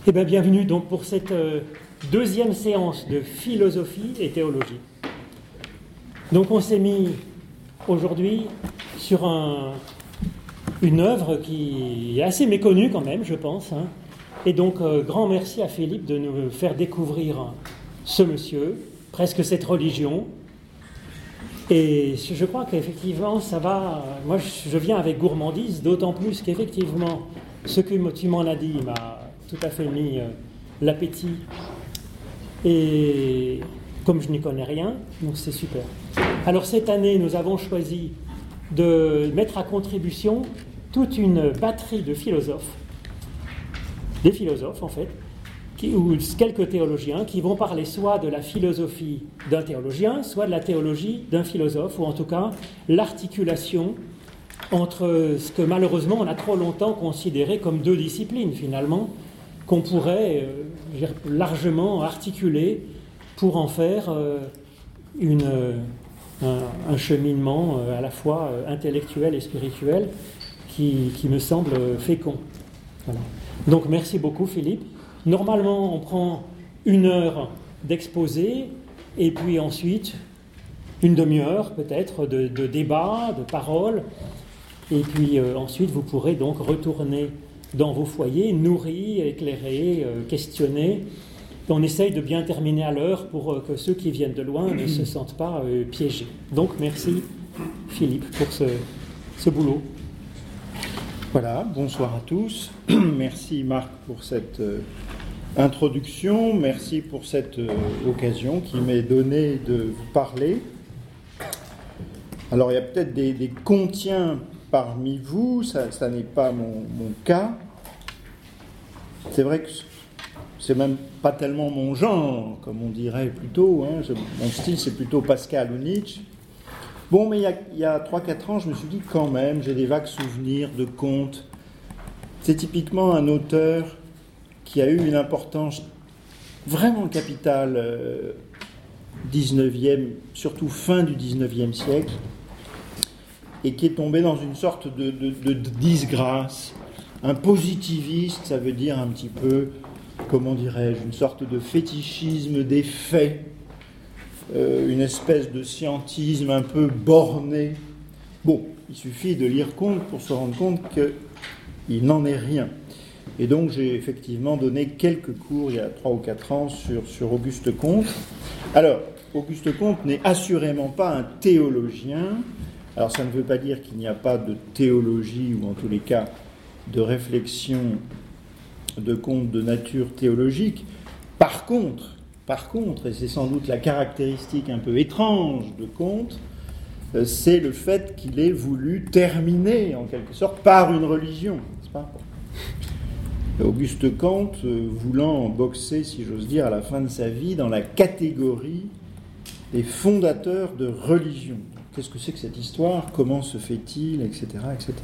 Eh bien, bienvenue donc pour cette deuxième séance de philosophie et théologie. Donc on s'est mis aujourd'hui sur une œuvre qui est assez méconnue quand même, je pense. Et donc grand merci à Philippe de nous faire découvrir ce monsieur, presque cette religion. Et je crois qu'effectivement ça va... Moi je viens avec gourmandise, d'autant plus qu'effectivement ce que tu m'en as dit m'a tout à fait mis l'appétit. Et comme je n'y connais rien, donc c'est super. Alors cette année, nous avons choisi de mettre à contribution toute une batterie de philosophes, des philosophes en fait, ou quelques théologiens qui vont parler soit de la philosophie d'un théologien, soit de la théologie d'un philosophe, ou en tout cas l'articulation entre ce que malheureusement on a trop longtemps considéré comme deux disciplines finalement, qu'on pourrait largement articuler pour en faire un cheminement à la fois intellectuel et spirituel qui me semble fécond. Voilà. Donc merci beaucoup Philippe. Normalement on prend 1 heure d'exposé et puis ensuite une demi-heure peut-être de débat, de parole, et puis ensuite vous pourrez donc retourner dans vos foyers, nourris, éclairés, questionnés. On essaye de bien terminer à l'heure pour que ceux qui viennent de loin ne se sentent pas piégés. Donc merci Philippe pour ce boulot. Voilà, bonsoir à tous. Merci Marc pour cette introduction. Merci pour cette occasion qui m'est donnée de vous parler. Alors il y a peut-être des contiens parmi vous, ça n'est pas mon cas. C'est vrai que c'est même pas tellement mon genre, comme on dirait plutôt. Mon style, c'est plutôt Pascal ou Nietzsche. Bon, mais il y a 3-4 ans, je me suis dit quand même, j'ai des vagues souvenirs de contes. C'est typiquement un auteur qui a eu une importance vraiment capitale 19e, surtout fin du 19e siècle, et qui est tombé dans une sorte de disgrâce. Un positiviste, ça veut dire un petit peu, comment dirais-je, une sorte de fétichisme des faits, une espèce de scientisme un peu borné. Bon, il suffit de lire Comte pour se rendre compte qu'il n'en est rien. Et donc j'ai effectivement donné quelques cours il y a 3 ou 4 ans sur Auguste Comte. Alors, Auguste Comte n'est assurément pas un théologien. Alors ça ne veut pas dire qu'il n'y a pas de théologie, ou en tous les cas de réflexion de Comte de nature théologique. Par contre, et c'est sans doute la caractéristique un peu étrange de Comte, c'est le fait qu'il ait voulu terminer en quelque sorte par une religion, n'est-ce pas ? Auguste Comte voulant boxer, si j'ose dire, à la fin de sa vie dans la catégorie des fondateurs de religion. Qu'est-ce que c'est que cette histoire ? Comment se fait-il ? Etc., etc.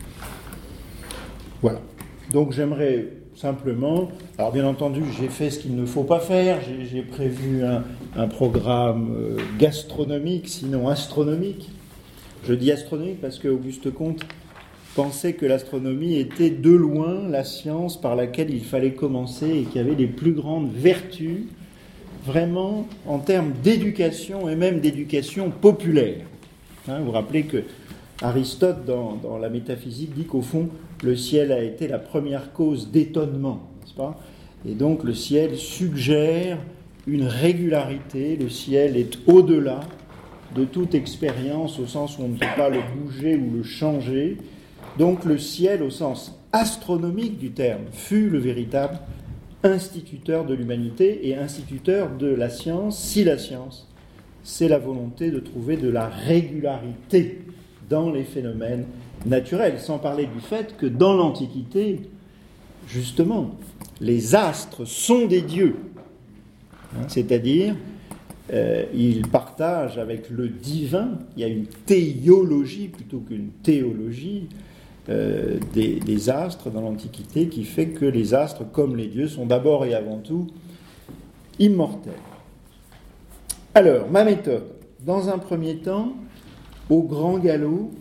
Voilà. Donc j'aimerais simplement... Alors bien entendu, j'ai fait ce qu'il ne faut pas faire. J'ai prévu un programme gastronomique, sinon astronomique. Je dis astronomique parce qu'Auguste Comte pensait que l'astronomie était de loin la science par laquelle il fallait commencer et qui avait les plus grandes vertus, vraiment en termes d'éducation et même d'éducation populaire. Vous vous rappelez que Aristote, dans la métaphysique, dit qu'au fond, le ciel a été la première cause d'étonnement, n'est-ce pas ? Et donc le ciel suggère une régularité, le ciel est au-delà de toute expérience, au sens où on ne peut pas le bouger ou le changer. Donc le ciel, au sens astronomique du terme, fut le véritable instituteur de l'humanité et instituteur de la science, si la science, c'est la volonté de trouver de la régularité dans les phénomènes naturels, sans parler du fait que dans l'Antiquité, justement, les astres sont des dieux, c'est-à-dire ils partagent avec le divin, il y a une théologie plutôt qu'une théologie des astres dans l'Antiquité qui fait que les astres, comme les dieux, sont d'abord et avant tout immortels. Alors, ma méthode, dans un premier temps, au grand galop,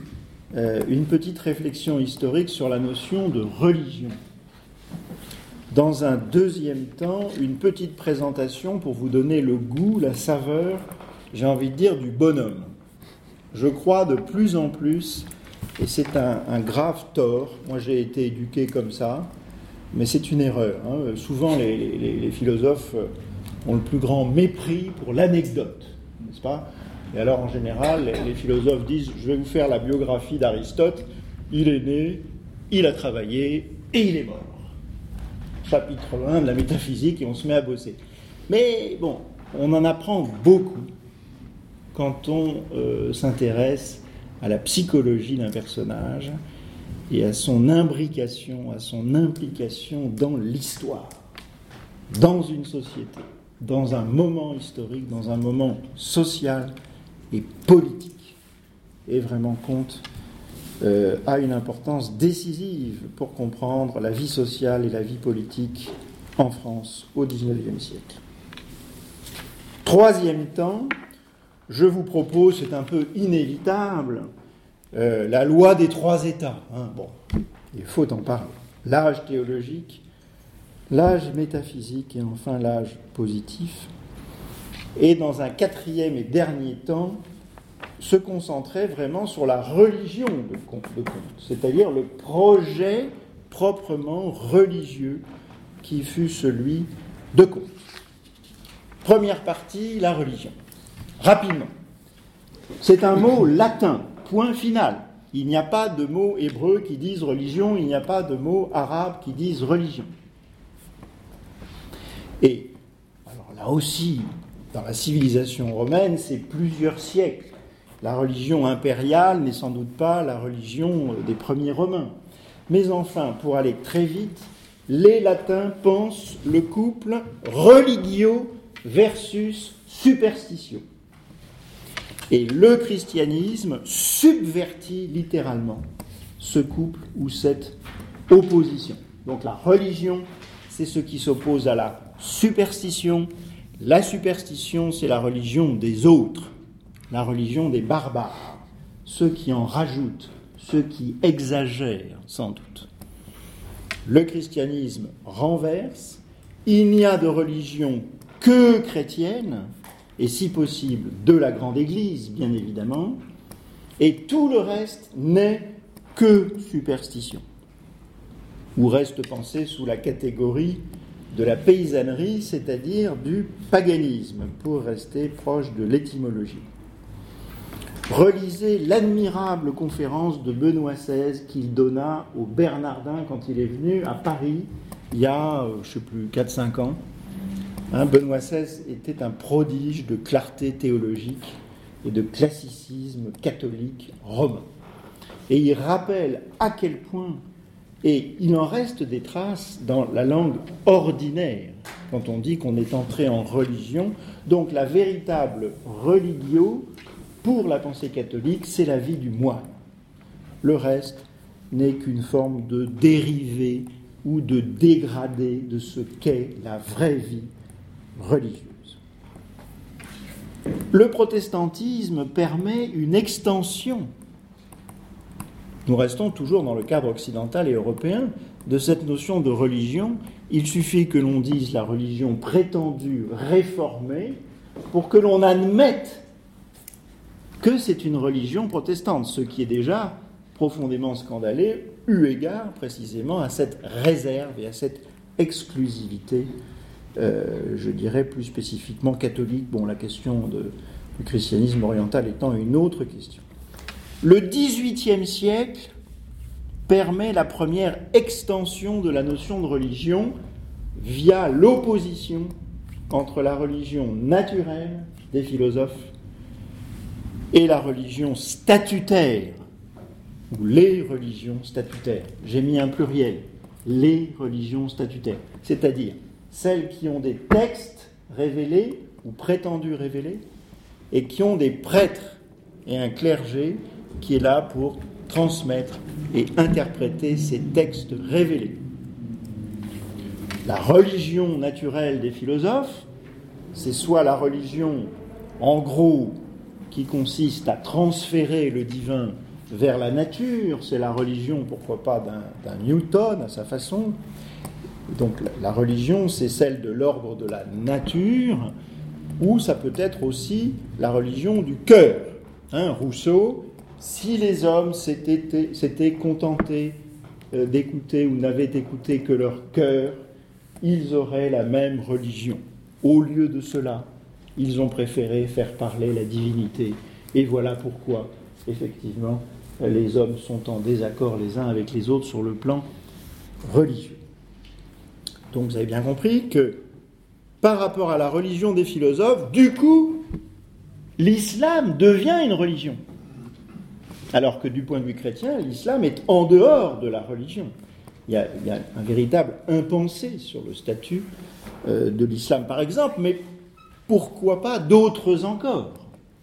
une petite réflexion historique sur la notion de religion. Dans un deuxième temps, une petite présentation pour vous donner le goût, la saveur, j'ai envie de dire, du bonhomme. Je crois de plus en plus, et c'est un grave tort, moi j'ai été éduqué comme ça, mais c'est une erreur. Souvent les philosophes ont le plus grand mépris pour l'anecdote, n'est-ce pas ? Et alors en général, les philosophes disent « je vais vous faire la biographie d'Aristote, il est né, il a travaillé et il est mort ». Chapitre 1 de la métaphysique et on se met à bosser. Mais bon, on en apprend beaucoup quand on s'intéresse à la psychologie d'un personnage et à son imbrication, à son implication dans l'histoire, dans une société, dans un moment historique, dans un moment social et politique. Et vraiment compte a une importance décisive pour comprendre la vie sociale et la vie politique en France au XIXe siècle. Troisième temps, je vous propose, c'est un peu inévitable, la loi des trois états. Bon, il faut en parler. L'âge théologique, l'âge métaphysique et enfin l'âge positif. Et dans un quatrième et dernier temps, se concentrer vraiment sur la religion de Comte, c'est-à-dire le projet proprement religieux qui fut celui de Comte. Première partie, la religion. Rapidement. C'est un mot latin, point final. Il n'y a pas de mots hébreux qui disent religion, il n'y a pas de mots arabes qui disent religion. Et, alors là aussi, dans la civilisation romaine, c'est plusieurs siècles. La religion impériale n'est sans doute pas la religion des premiers Romains. Mais enfin, pour aller très vite, les Latins pensent le couple religio versus superstitio. Et le christianisme subvertit littéralement ce couple ou cette opposition. Donc la religion, c'est ce qui s'oppose à la superstition. La superstition, c'est la religion des autres. La religion des barbares, ceux qui en rajoutent, ceux qui exagèrent sans doute. Le christianisme renverse, il n'y a de religion que chrétienne, et si possible de la grande Église, bien évidemment, et tout le reste n'est que superstition, ou reste pensé sous la catégorie de la paysannerie, c'est-à-dire du paganisme, pour rester proche de l'étymologie. Relisez l'admirable conférence de Benoît XVI qu'il donna aux Bernardins quand il est venu à Paris, il y a, 4-5 ans. Benoît XVI était un prodige de clarté théologique et de classicisme catholique romain. Et il rappelle à quel point, et il en reste des traces dans la langue ordinaire, quand on dit qu'on est entré en religion, donc la véritable religio, pour la pensée catholique, c'est la vie du moine. Le reste n'est qu'une forme de dérivé ou de dégradé de ce qu'est la vraie vie religieuse. Le protestantisme permet une extension, nous restons toujours dans le cadre occidental et européen, de cette notion de religion. Il suffit que l'on dise la religion prétendue réformée pour que l'on admette que c'est une religion protestante, ce qui est déjà profondément scandaleux, eu égard précisément à cette réserve et à cette exclusivité, je dirais plus spécifiquement catholique. Bon, la question du christianisme oriental étant une autre question. Le XVIIIe siècle permet la première extension de la notion de religion via l'opposition entre la religion naturelle des philosophes et la religion statutaire, ou les religions statutaires. J'ai mis un pluriel, les religions statutaires, c'est-à-dire celles qui ont des textes révélés ou prétendus révélés et qui ont des prêtres et un clergé qui est là pour transmettre et interpréter ces textes révélés. La religion naturelle des philosophes, c'est soit la religion, en gros, qui consiste à transférer le divin vers la nature, c'est la religion, pourquoi pas, d'un Newton à sa façon, Donc la religion, c'est celle de l'ordre de la nature, ou ça peut être aussi la religion du cœur. Rousseau, si les hommes s'étaient contentés d'écouter ou n'avaient écouté que leur cœur, ils auraient la même religion. Au lieu de cela, ils ont préféré faire parler la divinité. Et voilà pourquoi, effectivement, les hommes sont en désaccord les uns avec les autres sur le plan religieux. Donc vous avez bien compris que par rapport à la religion des philosophes, du coup, l'islam devient une religion. Alors que du point de vue chrétien, l'islam est en dehors de la religion. Il y a un véritable impensé sur le statut de l'islam, par exemple, mais pourquoi pas d'autres encore.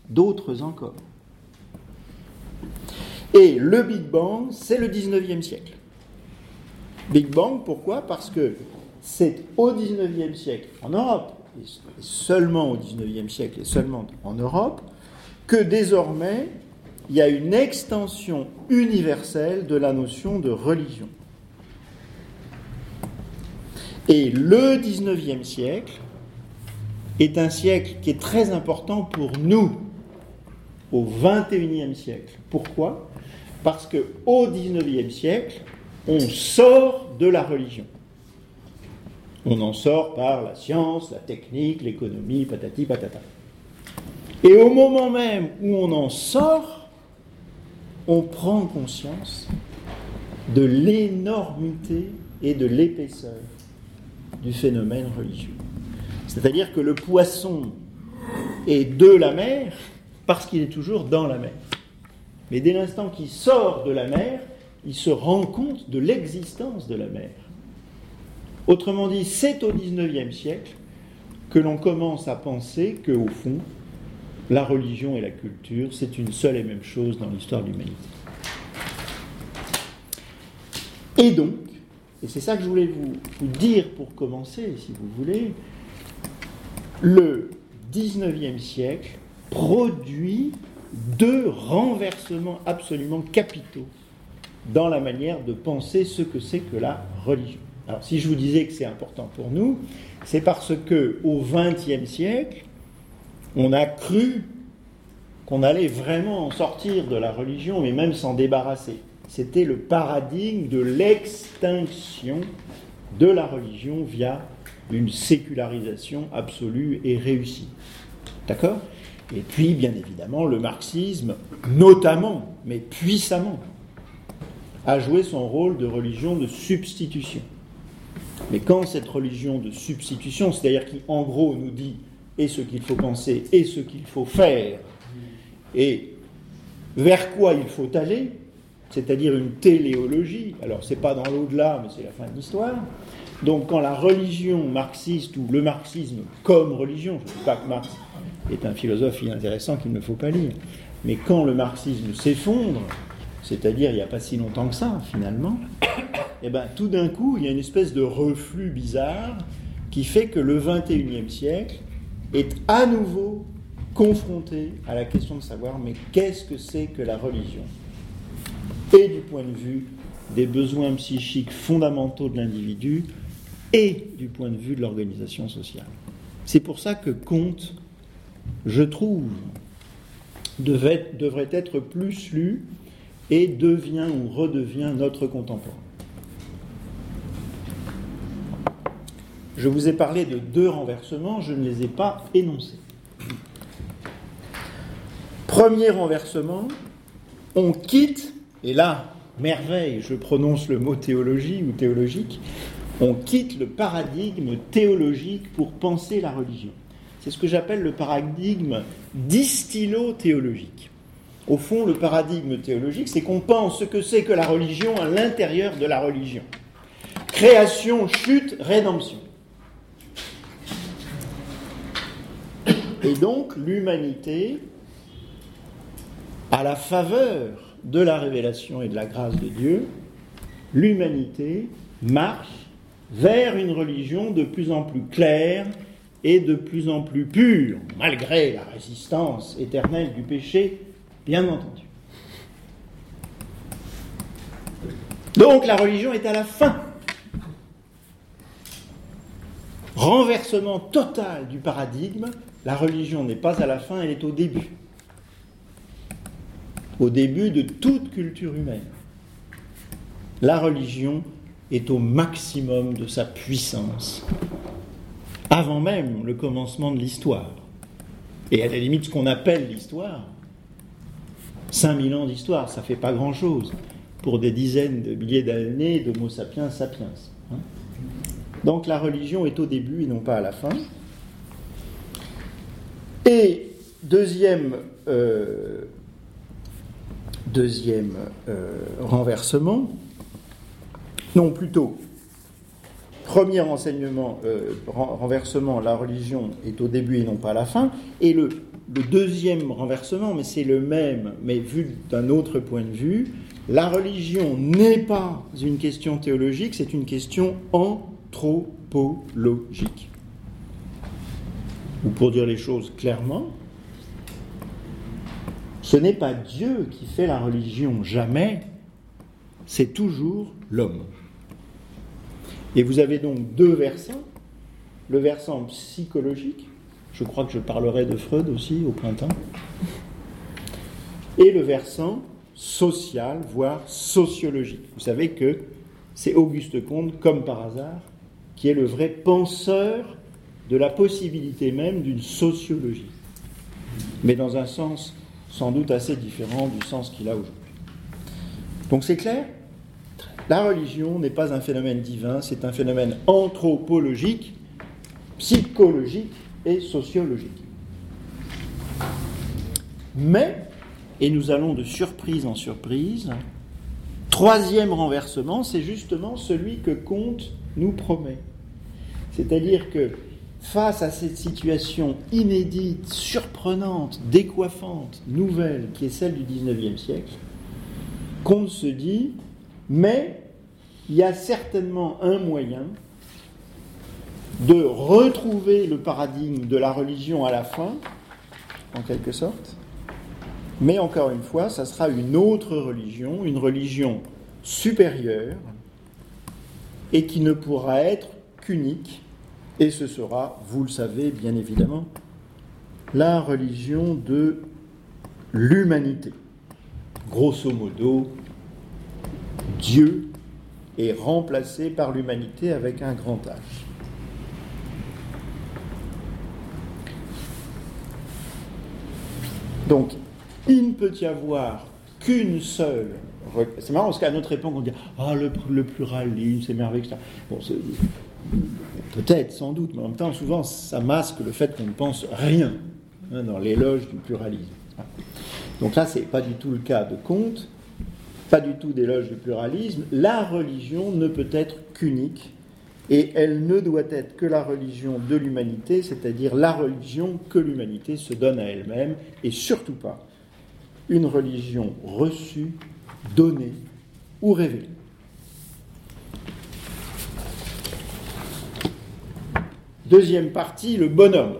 Et le Big Bang, c'est le 19e siècle. Big Bang, pourquoi ? Parce que c'est au 19e siècle en Europe, et seulement au 19e siècle et seulement en Europe, que désormais il y a une extension universelle de la notion de religion. Et le 19e siècle est un siècle qui est très important pour nous, au 21e siècle. Pourquoi ? Parce qu'au 19e siècle, on sort de la religion. On en sort par la science, la technique, l'économie, patati patata. Et au moment même où on en sort, on prend conscience de l'énormité et de l'épaisseur du phénomène religieux. C'est-à-dire que le poisson est de la mer parce qu'il est toujours dans la mer. Mais dès l'instant qu'il sort de la mer, il se rend compte de l'existence de la mer. Autrement dit, c'est au XIXe siècle que l'on commence à penser qu'au fond, la religion et la culture, c'est une seule et même chose dans l'histoire de l'humanité. Et donc, et c'est ça que je voulais vous dire pour commencer, si vous voulez, le XIXe siècle produit deux renversements absolument capitaux dans la manière de penser ce que c'est que la religion. Alors, si je vous disais que c'est important pour nous, c'est parce qu'au XXe siècle, on a cru qu'on allait vraiment en sortir de la religion, mais même s'en débarrasser. C'était le paradigme de l'extinction de la religion via une sécularisation absolue et réussie. D'accord ? Et puis, bien évidemment, le marxisme, notamment, mais puissamment, a joué son rôle de religion de substitution. Mais quand cette religion de substitution, c'est-à-dire qui, en gros, nous dit et ce qu'il faut penser et ce qu'il faut faire, et vers quoi il faut aller, c'est-à-dire une téléologie, alors c'est pas dans l'au-delà, mais c'est la fin de l'histoire. Donc quand la religion marxiste, ou le marxisme comme religion, je ne dis pas que Marx est un philosophe inintéressant qu'il ne faut pas lire, mais quand le marxisme s'effondre, c'est-à-dire il n'y a pas si longtemps que ça, finalement, et bien tout d'un coup, il y a une espèce de reflux bizarre qui fait que le XXIe siècle est à nouveau confronté à la question de savoir, mais qu'est-ce que c'est que la religion ? Et du point de vue des besoins psychiques fondamentaux de l'individu, et du point de vue de l'organisation sociale. C'est pour ça que Comte, je trouve, devrait être plus lu et devient ou redevient notre contemporain. Je vous ai parlé de deux renversements, je ne les ai pas énoncés. Premier renversement, on quitte, et là, merveille, je prononce le mot théologie ou théologique, on quitte le paradigme théologique pour penser la religion. C'est ce que j'appelle le paradigme distillo-théologique. Au fond, le paradigme théologique, c'est qu'on pense ce que c'est que la religion à l'intérieur de la religion. Création, chute, rédemption. Et donc, l'humanité, à la faveur de la révélation et de la grâce de Dieu, l'humanité marche vers une religion de plus en plus claire et de plus en plus pure, malgré la résistance éternelle du péché, bien entendu. Donc la religion est à la fin. Renversement total du paradigme, la religion n'est pas à la fin, elle est au début. Au début de toute culture humaine. La religion est au maximum de sa puissance, avant même le commencement de l'histoire. Et à la limite, ce qu'on appelle l'histoire, 5000 ans d'histoire, ça ne fait pas grand-chose pour des dizaines de milliers d'années d'Homo sapiens sapiens. Donc la religion est au début et non pas à la fin. Et deuxième renversement, non plutôt, premier renversement, la religion est au début et non pas à la fin, et le deuxième renversement, mais c'est le même, mais vu d'un autre point de vue, la religion n'est pas une question théologique, c'est une question anthropologique. Ou pour dire les choses clairement, ce n'est pas Dieu qui fait la religion, jamais, c'est toujours l'homme. Et vous avez donc deux versants, le versant psychologique, je crois que je parlerai de Freud aussi au printemps, et le versant social, voire sociologique. Vous savez que c'est Auguste Comte, comme par hasard, qui est le vrai penseur de la possibilité même d'une sociologie, mais dans un sens sans doute assez différent du sens qu'il a aujourd'hui. Donc c'est clair ? La religion n'est pas un phénomène divin, c'est un phénomène anthropologique, psychologique et sociologique. Mais, et nous allons de surprise en surprise, troisième renversement, c'est justement celui que Comte nous promet. C'est-à-dire que face à cette situation inédite, surprenante, décoiffante, nouvelle, qui est celle du XIXe siècle, Comte se dit, mais il y a certainement un moyen de retrouver le paradigme de la religion à la fin, en quelque sorte, mais encore une fois, ça sera une autre religion, une religion supérieure, et qui ne pourra être qu'unique, et ce sera, vous le savez bien évidemment, la religion de l'humanité. Grosso modo, Dieu est remplacé par l'humanité avec un grand H. Donc, il ne peut y avoir qu'une seule. C'est marrant parce qu'à notre époque, on dit le pluralisme, c'est merveilleux, etc. Bon, peut-être, sans doute, mais en même temps, souvent, ça masque le fait qu'on ne pense rien dans l'éloge du pluralisme. Donc là, ce n'est pas du tout le cas de Comte, pas du tout d'éloge du pluralisme. La religion ne peut être qu'unique, et elle ne doit être que la religion de l'humanité, c'est-à-dire la religion que l'humanité se donne à elle-même, et surtout pas une religion reçue, donnée ou révélée. Deuxième partie, le bonhomme.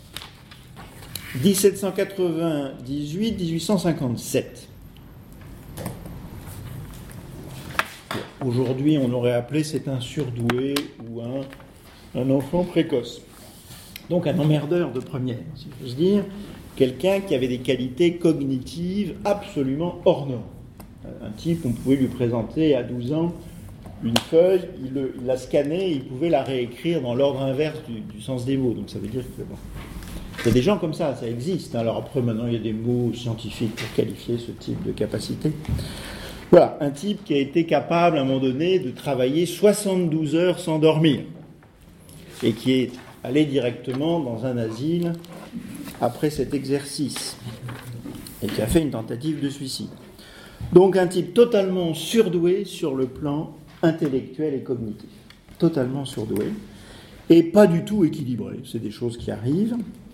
1798-1857. Aujourd'hui, on aurait appelé c'est un surdoué ou un enfant précoce. Donc un emmerdeur de première, si j'ose dire, quelqu'un qui avait des qualités cognitives absolument hors normes. Un type, on pouvait lui présenter à 12 ans une feuille, il la scannait et il pouvait la réécrire dans l'ordre inverse du sens des mots. Donc ça veut dire que bon, il y a des gens comme ça existe. Alors après, maintenant, il y a des mots scientifiques pour qualifier ce type de capacité. Voilà, un type qui a été capable, à un moment donné, de travailler 72 heures sans dormir et qui est allé directement dans un asile après cet exercice et qui a fait une tentative de suicide. Donc un type totalement surdoué sur le plan intellectuel et cognitif. Totalement surdoué et pas du tout équilibré. C'est des choses qui arrivent.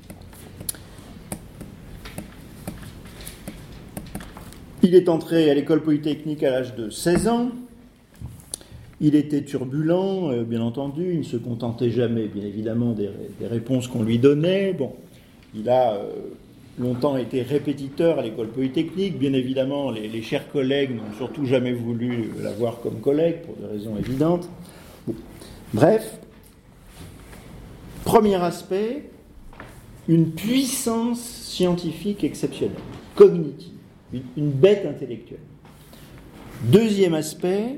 Il est entré à l'école polytechnique à l'âge de 16 ans. Il était turbulent, bien entendu. Il ne se contentait jamais, bien évidemment, des réponses qu'on lui donnait. Bon, il a longtemps été répétiteur à l'école polytechnique. Bien évidemment, les chers collègues n'ont surtout jamais voulu l'avoir comme collègue, pour des raisons évidentes. Bon. Bref, Premier aspect, une puissance scientifique exceptionnelle, cognitive, une bête intellectuelle. Deuxième aspect,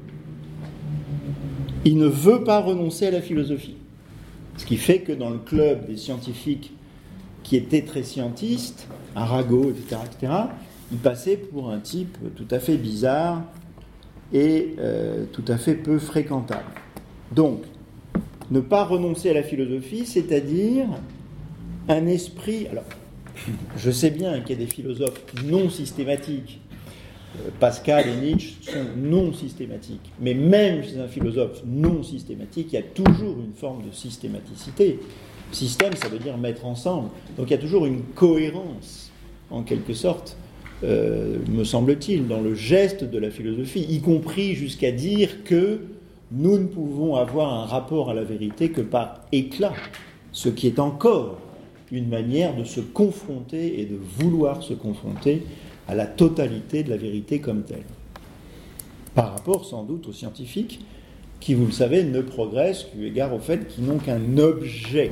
il ne veut pas renoncer à la philosophie. Ce qui fait que dans le club des scientifiques qui étaient très scientistes, Arago, etc., il passait pour un type tout à fait bizarre et tout à fait peu fréquentable. Donc, ne pas renoncer à la philosophie, c'est-à-dire un esprit... Alors, je sais bien qu'il y a des philosophes non systématiques. Pascal et Nietzsche sont non systématiques. Mais même chez un philosophe non systématique, il y a toujours une forme de systématicité. Système, ça veut dire mettre ensemble. Donc il y a toujours une cohérence, en quelque sorte, me semble-t-il, dans le geste de la philosophie, y compris jusqu'à dire que nous ne pouvons avoir un rapport à la vérité que par éclat, ce qui est encore une manière de se confronter et de vouloir se confronter à la totalité de la vérité comme telle. Par rapport sans doute aux scientifiques qui, vous le savez, ne progressent qu'eu égard au fait qu'ils n'ont qu'un objet.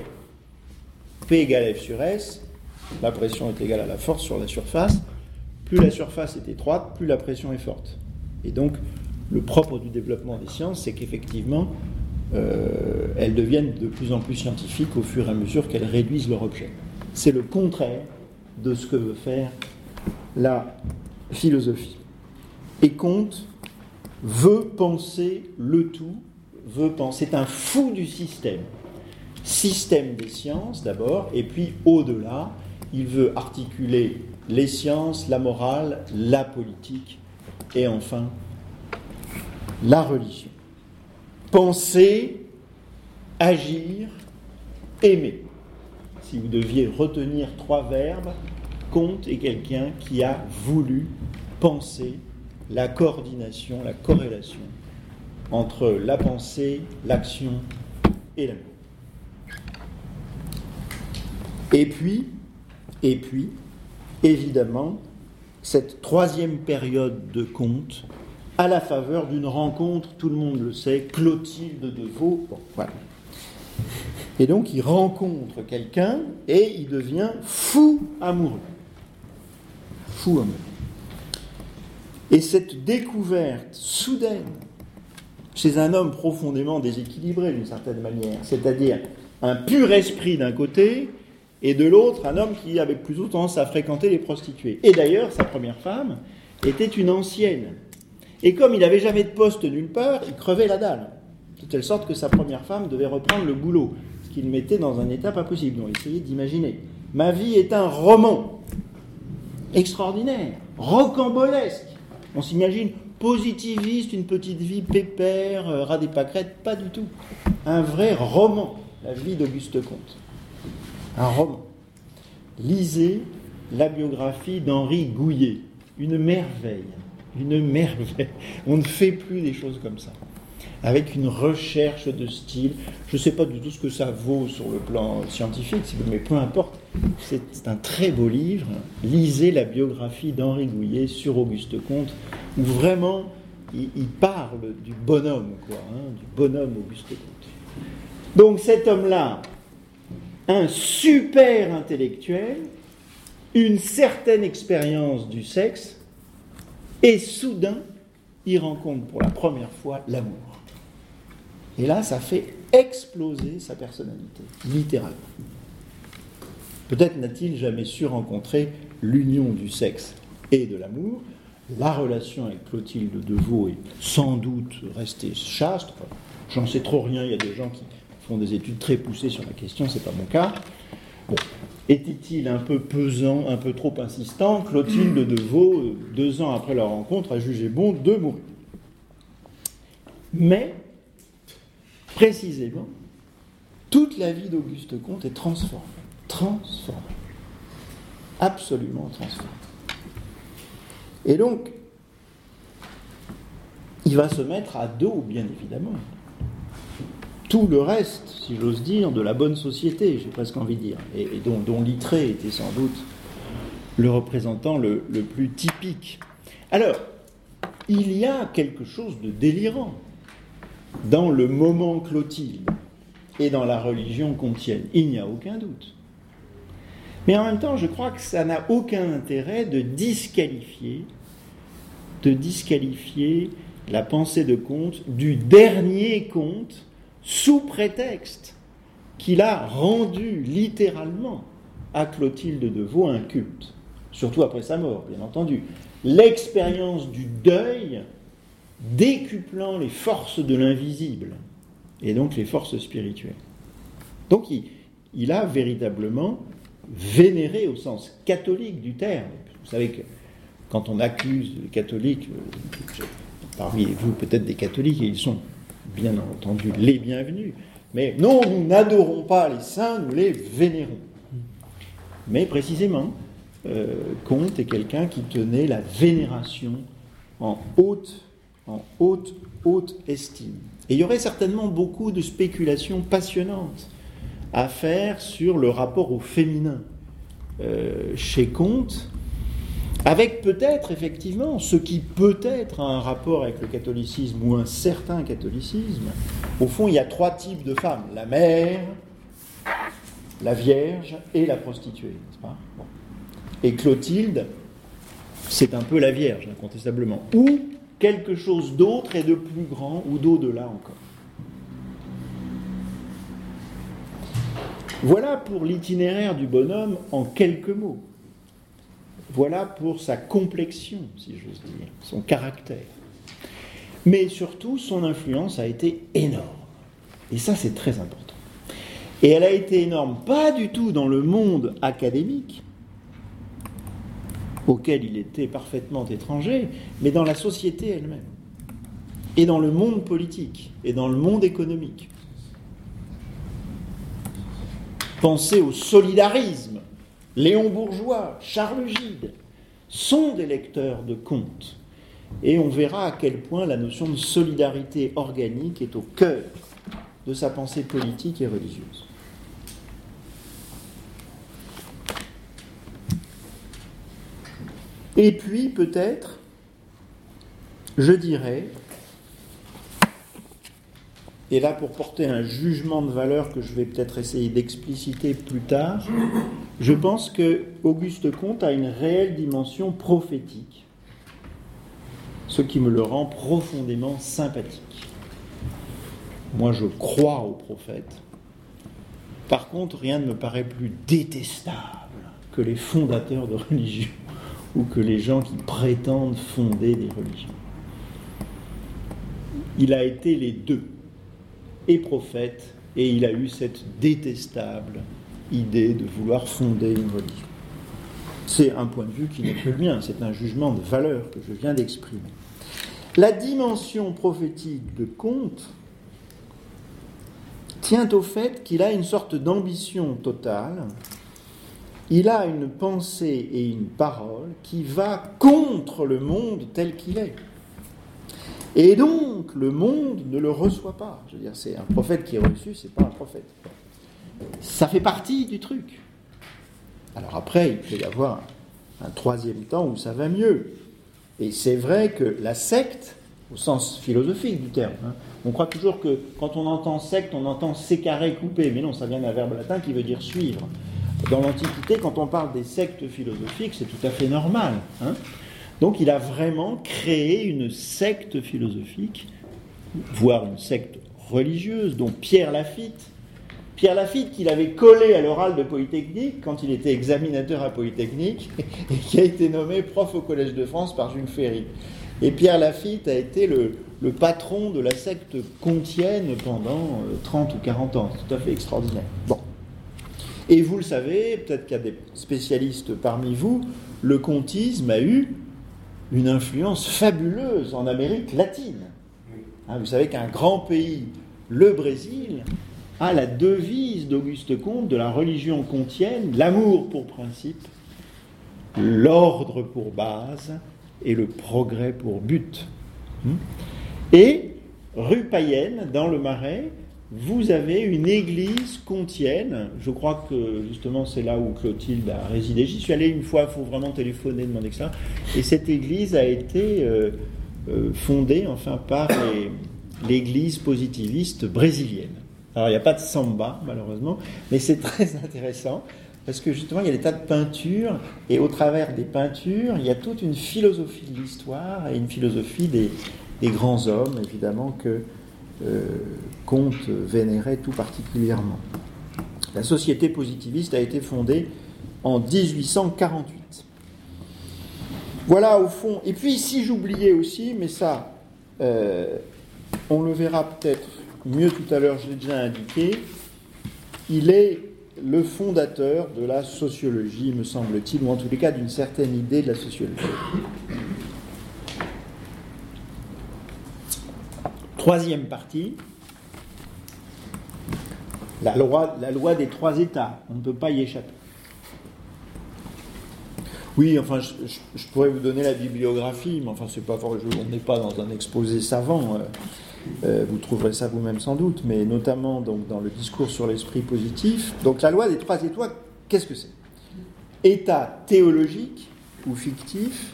P égale F sur S, la pression est égale à la force sur la surface. Plus la surface est étroite, plus la pression est forte. Et donc, le propre du développement des sciences, c'est qu'effectivement, elles deviennent de plus en plus scientifiques au fur et à mesure qu'elles réduisent leur objet. C'est le contraire de ce que veut faire la philosophie. Et Comte veut penser le tout, c'est un fou du système. Système des sciences d'abord, et puis au-delà, il veut articuler les sciences, la morale, la politique, et enfin la religion. Penser, agir, aimer. Si vous deviez retenir 3 verbes, Comte est quelqu'un qui a voulu penser la coordination, la corrélation entre la pensée, l'action et l'amour. Et puis, évidemment, cette 3e période de Comte, à la faveur d'une rencontre, tout le monde le sait, Clotilde de Vaux, bon, voilà. Et donc, il rencontre quelqu'un et il devient fou amoureux. Fou amoureux. Et cette découverte soudaine, chez un homme profondément déséquilibré d'une certaine manière, c'est-à-dire un pur esprit d'un côté, et de l'autre, un homme qui avait plutôt tendance à fréquenter les prostituées. Et d'ailleurs, sa première femme était une ancienne. Et comme il n'avait jamais de poste nulle part, il crevait la dalle. De telle sorte que sa première femme devait reprendre le boulot, ce qui le mettait dans un état pas possible. Donc, essayez d'imaginer. Ma vie est un roman extraordinaire, rocambolesque. On s'imagine positiviste, une petite vie pépère, ras des pâquerettes, pas du tout. Un vrai roman, la vie d'Auguste Comte. Un roman. Lisez la biographie d'Henri Gouillet. Une merveille. Une merveille. On ne fait plus des choses comme ça. Avec une recherche de style. Je ne sais pas du tout ce que ça vaut sur le plan scientifique, mais peu importe. C'est un très beau livre. Lisez la biographie d'Henri Gouillet sur Auguste Comte, où vraiment il parle du bonhomme, du bonhomme Auguste Comte. Donc cet homme-là, un super intellectuel, une certaine expérience du sexe, et soudain, il rencontre pour la première fois l'amour. Et là, ça fait exploser sa personnalité, littéralement. Peut-être n'a-t-il jamais su rencontrer l'union du sexe et de l'amour. La relation avec Clotilde de Vaux est sans doute restée chaste. Enfin, j'en sais trop rien, il y a des gens qui font des études très poussées sur la question, c'est pas mon cas. Bon. Était-il un peu pesant, un peu trop insistant ? Clotilde de Vaux, 2 ans après leur rencontre, a jugé bon de mourir. Mais, précisément, toute la vie d'Auguste Comte est transformée. Transformée. Absolument transformée. Et donc, il va se mettre à dos, bien évidemment, tout le reste, si j'ose dire, de la bonne société, j'ai presque envie de dire, et dont Littré était sans doute le représentant le plus typique. Alors, il y a quelque chose de délirant dans le moment Clotilde. et dans la religion comtienne. Il n'y a aucun doute. Mais en même temps, je crois que ça n'a aucun intérêt de disqualifier la pensée de Comte du dernier Comte sous prétexte qu'il a rendu littéralement à Clotilde de Vaux un culte, surtout après sa mort, bien entendu. L'expérience du deuil décuplant les forces de l'invisible, et donc les forces spirituelles. Donc il a véritablement vénéré au sens catholique du terme. Vous savez que quand on accuse les catholiques, parmi vous peut-être des catholiques, et ils sont bien entendu les bienvenus, mais non, nous n'adorons pas les saints, nous les vénérons. Mais précisément, Comte est quelqu'un qui tenait la vénération en haute estime. Et il y aurait certainement beaucoup de spéculations passionnantes à faire sur le rapport au féminin chez Comte, avec peut-être effectivement ce qui peut être un rapport avec le catholicisme ou un certain catholicisme. Au fond, il y a 3 types de femmes: la mère, la vierge et la prostituée, n'est-ce pas ? Bon. Et Clotilde, c'est un peu la vierge, incontestablement, ou quelque chose d'autre et de plus grand, ou d'au-delà encore. Voilà pour l'itinéraire du bonhomme en quelques mots. Voilà pour sa complexion, si j'ose dire, son caractère. Mais surtout, son influence a été énorme. Et ça, c'est très important. Et elle a été énorme, pas du tout dans le monde académique, auquel il était parfaitement étranger, mais dans la société elle-même, et dans le monde politique, et dans le monde économique. Pensez au solidarisme. Léon Bourgeois, Charles Gide sont des lecteurs de Comte. Et on verra à quel point la notion de solidarité organique est au cœur de sa pensée politique et religieuse. Et puis, peut-être, je dirais, et là pour porter un jugement de valeur que je vais peut-être essayer d'expliciter plus tard, je pense que Auguste Comte a une réelle dimension prophétique, ce qui me le rend profondément sympathique. Moi, je crois aux prophètes. Par contre, rien ne me paraît plus détestable que les fondateurs de religions ou que les gens qui prétendent fonder des religions. Il a été les deux, et prophète, et il a eu cette détestable idée de vouloir fonder une religion. C'est un point de vue qui n'est que le mien, c'est un jugement de valeur que je viens d'exprimer. La dimension prophétique de Comte tient au fait qu'il a une sorte d'ambition totale. Il a une pensée et une parole qui va contre le monde tel qu'il est. Et donc, le monde ne le reçoit pas. Je veux dire, c'est un prophète qui est reçu, c'est pas un prophète. Ça fait partie du truc. Alors après, il peut y avoir un troisième temps où ça va mieux. Et c'est vrai que la secte, au sens philosophique du terme, on croit toujours que quand on entend secte, on entend sécarer, couper. Mais non, ça vient d'un verbe latin qui veut dire suivre. Dans l'Antiquité, quand on parle des sectes philosophiques, c'est tout à fait normal. Donc il a vraiment créé une secte philosophique, voire une secte religieuse, dont Pierre Lafitte, qu'il avait collé à l'oral de Polytechnique quand il était examinateur à Polytechnique et qui a été nommé prof au Collège de France par Jules Ferry. Et Pierre Lafitte a été le patron de la secte comtienne pendant 30 ou 40 ans. C'est tout à fait extraordinaire. Bon. Et vous le savez, peut-être qu'il y a des spécialistes parmi vous, le comtisme a eu une influence fabuleuse en Amérique latine. Vous savez qu'un grand pays, le Brésil, a la devise d'Auguste Comte de la religion comtienne, l'amour pour principe, l'ordre pour base et le progrès pour but. Et rue Payenne, dans le Marais, vous avez une église comtienne. Je crois que justement c'est là où Clotilde a résidé. J'y suis allé une fois, il faut vraiment téléphoner, demander ça. Et cette église a été fondée par l'église positiviste brésilienne. Alors, il n'y a pas de samba, malheureusement, mais c'est très intéressant, parce que justement, il y a des tas de peintures, et au travers des peintures, il y a toute une philosophie de l'histoire, et une philosophie des grands hommes, évidemment, que Comte vénérait tout particulièrement. La société positiviste a été fondée en 1848. Voilà, au fond. Et puis, si j'oubliais aussi, mais ça, on le verra peut-être mieux tout à l'heure, je l'ai déjà indiqué, il est le fondateur de la sociologie, me semble-t-il, ou en tous les cas d'une certaine idée de la sociologie. Troisième partie, la loi des trois États. On ne peut pas y échapper. Oui, enfin, je pourrais vous donner la bibliographie, mais enfin, c'est pas fort. On n'est pas dans un exposé savant. Vous trouverez ça vous-même sans doute, mais notamment donc, dans le discours sur l'esprit positif. Donc, la loi des trois États, qu'est-ce que c'est ? État théologique ou fictif,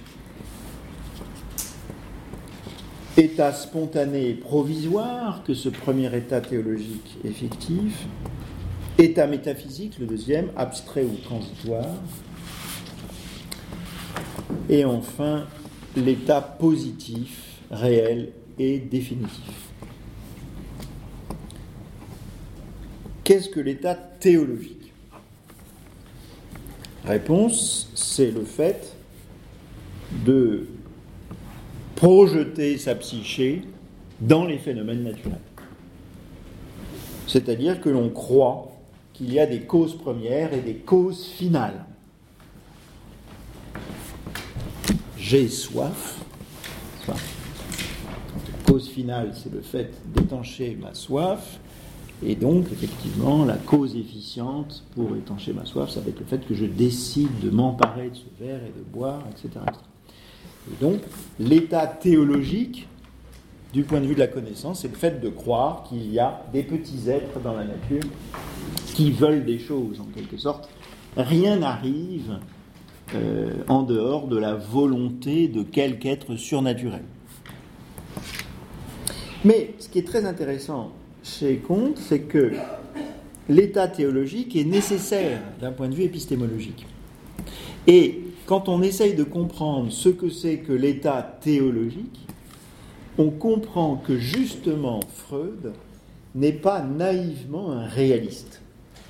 état spontané et provisoire, que ce premier état théologique est fictif, état métaphysique, le deuxième, abstrait ou transitoire, et enfin l'état positif, réel et définitif. Qu'est-ce que l'état théologique ? Réponse, c'est le fait de projeter sa psyché dans les phénomènes naturels. C'est-à-dire que l'on croit qu'il y a des causes premières et des causes finales. J'ai soif. Enfin, cause finale, c'est le fait d'étancher ma soif. Et donc, effectivement, la cause efficiente pour étancher ma soif, ça va être le fait que je décide de m'emparer de ce verre et de boire, etc. Et donc, l'état théologique, du point de vue de la connaissance, c'est le fait de croire qu'il y a des petits êtres dans la nature qui veulent des choses, en quelque sorte. Rien n'arrive en dehors de la volonté de quelque être surnaturel. Mais ce qui est très intéressant chez Comte, c'est que l'état théologique est nécessaire d'un point de vue épistémologique. Et quand on essaye de comprendre ce que c'est que l'état théologique, on comprend que justement Freud n'est pas naïvement un réaliste.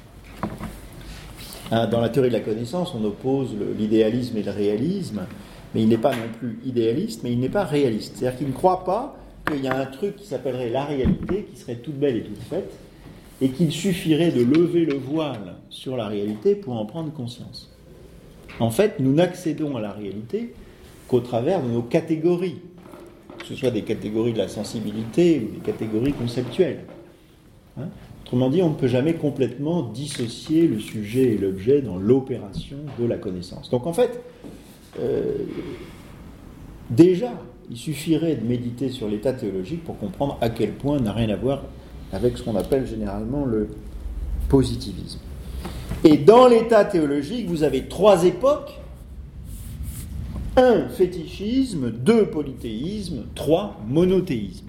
Dans la théorie de la connaissance, on oppose l'idéalisme et le réalisme, mais il n'est pas non plus idéaliste, mais il n'est pas réaliste. C'est-à-dire qu'il ne croit pas qu'il y a un truc qui s'appellerait la réalité, qui serait toute belle et toute faite, et qu'il suffirait de lever le voile sur la réalité pour en prendre conscience. En fait, nous n'accédons à la réalité qu'au travers de nos catégories, que ce soit des catégories de la sensibilité ou des catégories conceptuelles. Autrement dit, on ne peut jamais complètement dissocier le sujet et l'objet dans l'opération de la connaissance. Donc en fait, déjà, il suffirait de méditer sur l'état théologique pour comprendre à quel point n'a rien à voir avec ce qu'on appelle généralement le positivisme. Et dans l'état théologique, vous avez trois époques. 1, fétichisme, 2, polythéisme, 3, monothéisme.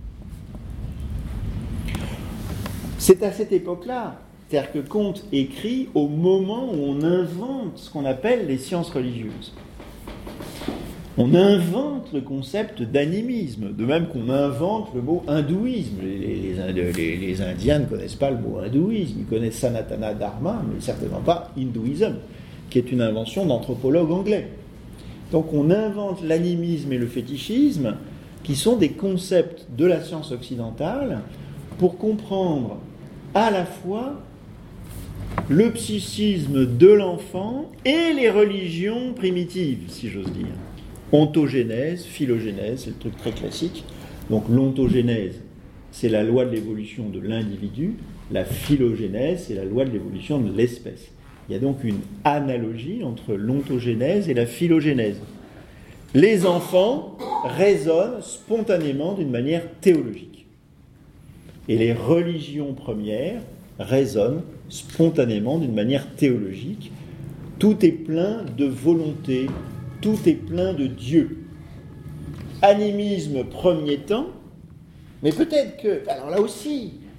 C'est à cette époque-là, c'est-à-dire que Comte écrit au moment où on invente ce qu'on appelle les sciences religieuses. On invente le concept d'animisme, de même qu'on invente le mot hindouisme. Les Indiens ne connaissent pas le mot hindouisme, ils connaissent Sanatana Dharma, mais certainement pas hindouisme, qui est une invention d'anthropologues anglais. Donc on invente l'animisme et le fétichisme, qui sont des concepts de la science occidentale, pour comprendre à la fois le psychisme de l'enfant et les religions primitives, si j'ose dire. Ontogénèse, phylogénèse, c'est le truc très classique. Donc l'ontogénèse, c'est la loi de l'évolution de l'individu. La phylogénèse, c'est la loi de l'évolution de l'espèce. Il y a donc une analogie entre l'ontogénèse et la phylogénèse. Les enfants raisonnent spontanément d'une manière théologique. Et les religions premières raisonnent spontanément d'une manière théologique. Tout est plein de volonté, tout est plein de Dieu. Animisme premier temps, mais peut-être que, alors là aussi,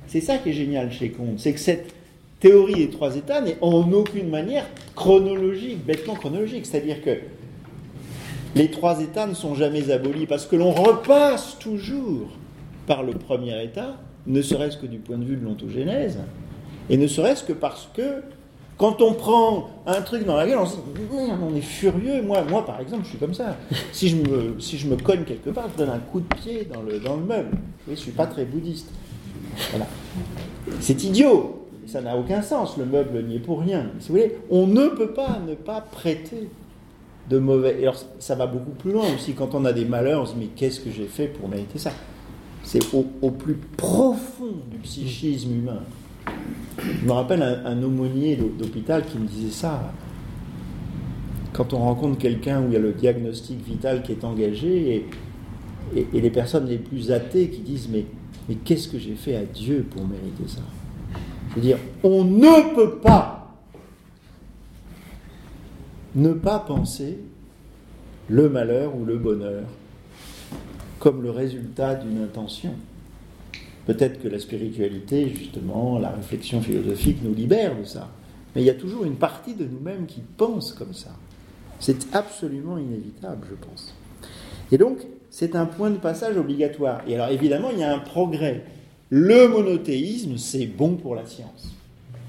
c'est ça qui est génial chez Comte, c'est que cette théorie des 3 états n'est en aucune manière chronologique, bêtement chronologique. C'est-à-dire que les 3 états ne sont jamais abolis parce que l'on repasse toujours par le premier état, ne serait-ce que du point de vue de l'ontogénèse, et ne serait-ce que parce que quand on prend un truc dans la gueule, on se dit on est furieux. Moi, par exemple, je suis comme ça. Si je me cogne quelque part, je donne un coup de pied dans le meuble. Oui, je ne suis pas très bouddhiste. Voilà. C'est idiot. Ça n'a aucun sens. Le meuble n'y est pour rien. Si vous voulez, on ne peut pas ne pas prêter de mauvais. Et alors, ça va beaucoup plus loin aussi. Quand on a des malheurs, on se dit mais qu'est-ce que j'ai fait pour mériter ça? C'est au plus profond du psychisme humain. Je me rappelle un aumônier d'hôpital qui me disait ça. Quand on rencontre quelqu'un où il y a le diagnostic vital qui est engagé et les personnes les plus athées qui disent mais qu'est-ce que j'ai fait à Dieu pour mériter ça? Je veux dire, on ne peut pas ne pas penser le malheur ou le bonheur comme le résultat d'une intention. Peut-être que la spiritualité, justement, la réflexion philosophique nous libère de ça. Mais il y a toujours une partie de nous-mêmes qui pense comme ça. C'est absolument inévitable, je pense. Et donc, c'est un point de passage obligatoire. Et alors, évidemment, il y a un progrès. Le monothéisme, c'est bon pour la science. Pourquoi ?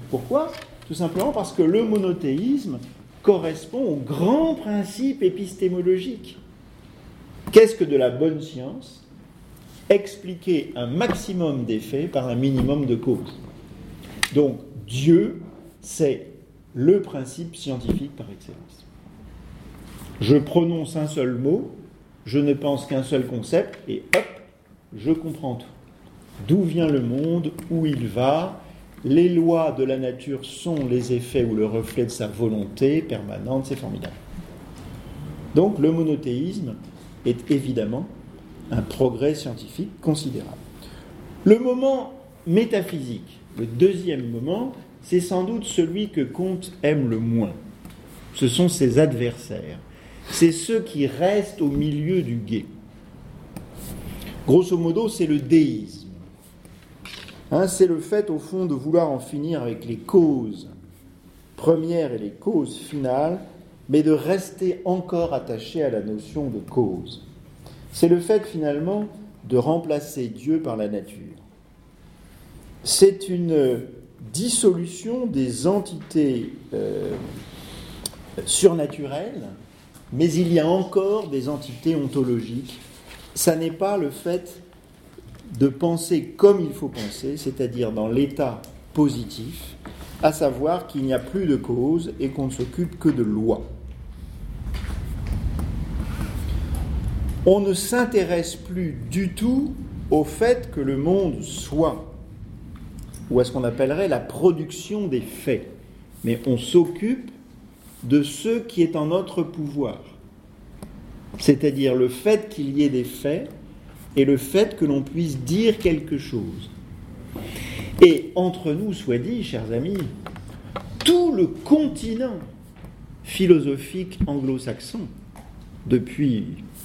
Tout simplement parce que le monothéisme correspond au grand principe épistémologique. Qu'est-ce que de la bonne science ? Expliquer un maximum d'effets par un minimum de causes. Donc, Dieu, c'est le principe scientifique par excellence. Je prononce un seul mot, je ne pense qu'un seul concept, et hop, je comprends tout. D'où vient le monde, où il va, les lois de la nature sont les effets ou le reflet de sa volonté permanente, c'est formidable. Donc, le monothéisme est évidemment un progrès scientifique considérable. Le moment métaphysique, le deuxième moment, c'est sans doute celui que Comte aime le moins. Ce sont ses adversaires. C'est ceux qui restent au milieu du gué. Grosso modo, c'est le déisme. C'est le fait, au fond, de vouloir en finir avec les causes premières et les causes finales, mais de rester encore attaché à la notion de cause. C'est le fait, finalement, de remplacer Dieu par la nature. C'est une dissolution des entités surnaturelles, mais il y a encore des entités ontologiques. Ça n'est pas le fait de penser comme il faut penser, c'est-à-dire dans l'état positif, à savoir qu'il n'y a plus de cause et qu'on ne s'occupe que de lois. On ne s'intéresse plus du tout au fait que le monde soit, ou à ce qu'on appellerait la production des faits, mais on s'occupe de ce qui est en notre pouvoir, c'est-à-dire le fait qu'il y ait des faits et le fait que l'on puisse dire quelque chose. Et entre nous, soit dit, chers amis, tout le continent philosophique anglo-saxon, depuis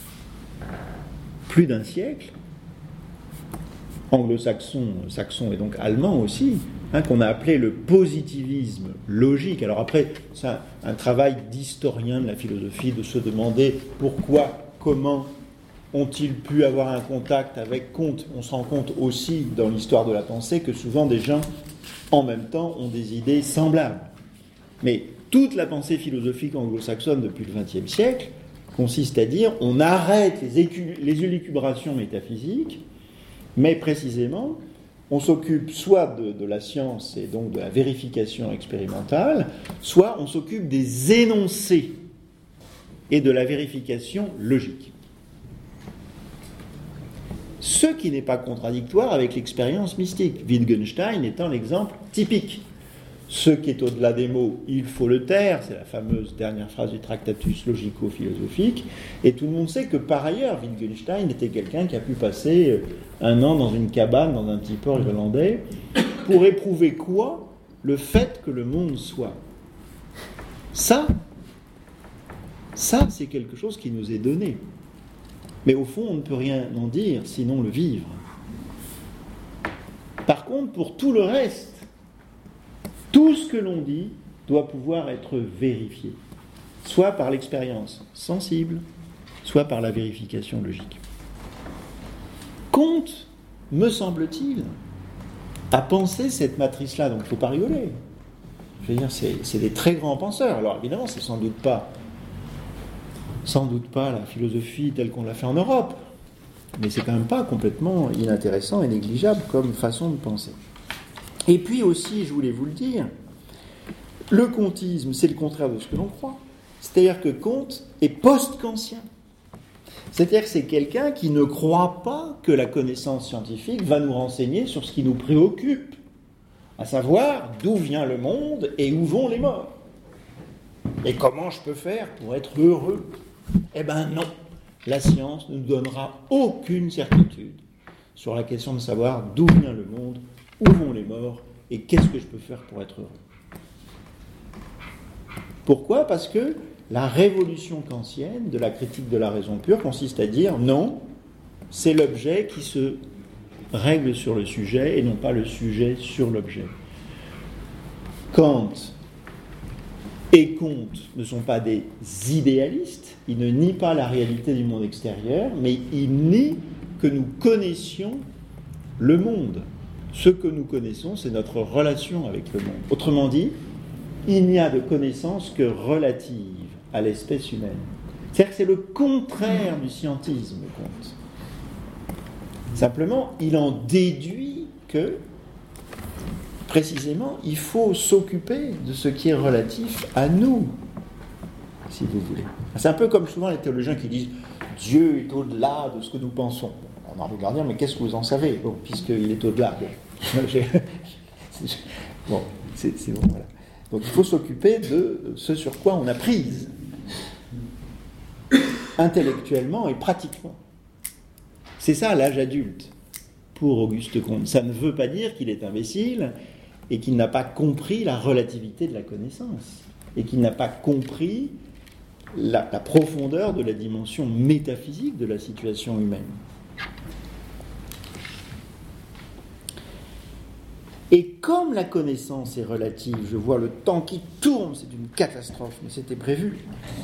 plus d'un siècle, anglo-saxon, saxon et donc allemand aussi, qu'on a appelé le positivisme logique. Alors après, c'est un travail d'historien de la philosophie de se demander pourquoi, comment ont-ils pu avoir un contact avec Comte. On se rend compte aussi dans l'histoire de la pensée que souvent des gens en même temps ont des idées semblables. Mais toute la pensée philosophique anglo-saxonne depuis le XXe siècle consiste à dire on arrête les élucubrations métaphysiques, mais précisément on s'occupe soit de la science et donc de la vérification expérimentale, soit on s'occupe des énoncés et de la vérification logique. Ce qui n'est pas contradictoire avec l'expérience mystique, Wittgenstein étant l'exemple typique. Ce qui est au-delà des mots, il faut le taire, c'est la fameuse dernière phrase du Tractatus logico-philosophique, et tout le monde sait que par ailleurs, Wittgenstein était quelqu'un qui a pu passer un an dans une cabane, dans un petit port irlandais, pour éprouver quoi ? Le fait que le monde soit. Ça, c'est quelque chose qui nous est donné. Mais au fond, on ne peut rien en dire, sinon le vivre. Par contre, contre, pour tout le reste, tout ce que l'on dit doit pouvoir être vérifié, soit par l'expérience sensible, soit par la vérification logique. Kant, me semble-t-il, a pensé cette matrice-là, donc il ne faut pas rigoler. Je veux dire, c'est des très grands penseurs. Alors évidemment, c'est sans doute pas la philosophie telle qu'on l'a fait en Europe, mais c'est quand même pas complètement inintéressant et négligeable comme façon de penser. Et puis aussi, je voulais vous le dire, le kantisme, c'est le contraire de ce que l'on croit. C'est-à-dire que Kant est post-kantien. C'est-à-dire que c'est quelqu'un qui ne croit pas que la connaissance scientifique va nous renseigner sur ce qui nous préoccupe, à savoir d'où vient le monde et où vont les morts. Et comment je peux faire pour être heureux ? Eh bien non, la science ne nous donnera aucune certitude sur la question de savoir d'où vient le monde, où vont les morts et qu'est-ce que je peux faire pour être heureux. Pourquoi ? Parce que la révolution kantienne de la critique de la raison pure consiste à dire non, c'est l'objet qui se règle sur le sujet et non pas le sujet sur l'objet. Kant et Comte ne sont pas des idéalistes, ils ne nient pas la réalité du monde extérieur, mais ils nient que nous connaissions le monde. Ce que nous connaissons, c'est notre relation avec le monde. Autrement dit, il n'y a de connaissance que relative à l'espèce humaine. C'est-à-dire que c'est le contraire du scientisme, Comte. Simplement, il en déduit que, précisément, il faut s'occuper de ce qui est relatif à nous, si vous voulez. C'est un peu comme souvent les théologiens qui disent « Dieu est au-delà de ce que nous pensons ». On a envie de leur dire « Mais qu'est-ce que vous en savez ?» Bon, puisqu'il est au-delà. Bon, c'est bon, voilà. Donc il faut s'occuper de ce sur quoi on a prise, intellectuellement et pratiquement. C'est ça l'âge adulte pour Auguste Comte. Ça ne veut pas dire qu'il est imbécile et qu'il n'a pas compris la relativité de la connaissance et qu'il n'a pas compris la profondeur de la dimension métaphysique de la situation humaine. Et comme la connaissance est relative, je vois le temps qui tourne, c'est une catastrophe, mais c'était prévu.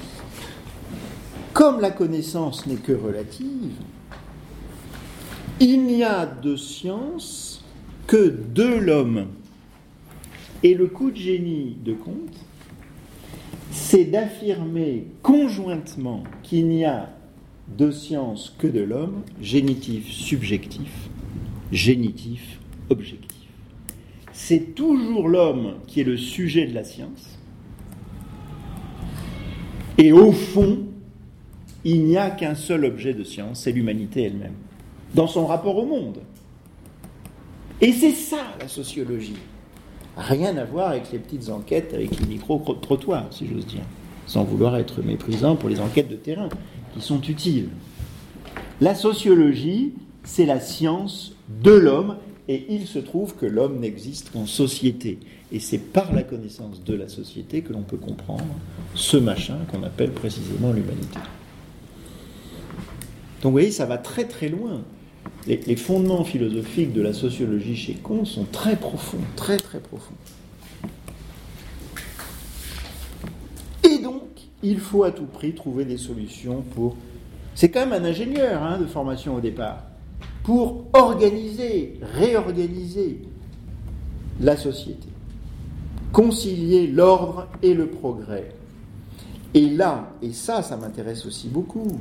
Comme la connaissance n'est que relative, il n'y a de science que de l'homme. Et le coup de génie de Comte, c'est d'affirmer conjointement qu'il n'y a de science que de l'homme, génitif subjectif, génitif objectif. C'est toujours l'homme qui est le sujet de la science. Et au fond, il n'y a qu'un seul objet de science, c'est l'humanité elle-même, dans son rapport au monde. Et c'est ça, la sociologie. Rien à voir avec les petites enquêtes, avec les micro-trottoirs, si j'ose dire, sans vouloir être méprisant pour les enquêtes de terrain, qui sont utiles. La sociologie, c'est la science de l'homme, et il se trouve que l'homme n'existe qu'en société. Et c'est par la connaissance de la société que l'on peut comprendre ce machin qu'on appelle précisément l'humanité. Donc vous voyez, ça va très très loin. Les fondements philosophiques de la sociologie chez Comte sont très profonds, très très profonds. Et donc, il faut à tout prix trouver des solutions pour... C'est quand même un ingénieur de formation au départ. Pour organiser, réorganiser la société, concilier l'ordre et le progrès. Et là, et ça m'intéresse aussi beaucoup,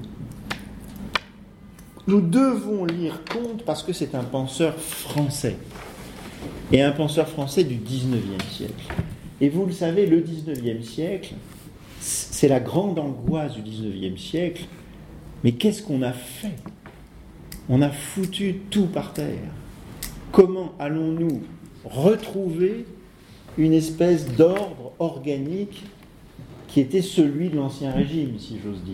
nous devons lire Comte parce que c'est un penseur français, et un penseur français du XIXe siècle. Et vous le savez, le XIXe siècle, c'est la grande angoisse du XIXe siècle, mais qu'est-ce qu'on a fait ? On a foutu tout par terre. Comment allons-nous retrouver une espèce d'ordre organique qui était celui de l'Ancien Régime, si j'ose dire ?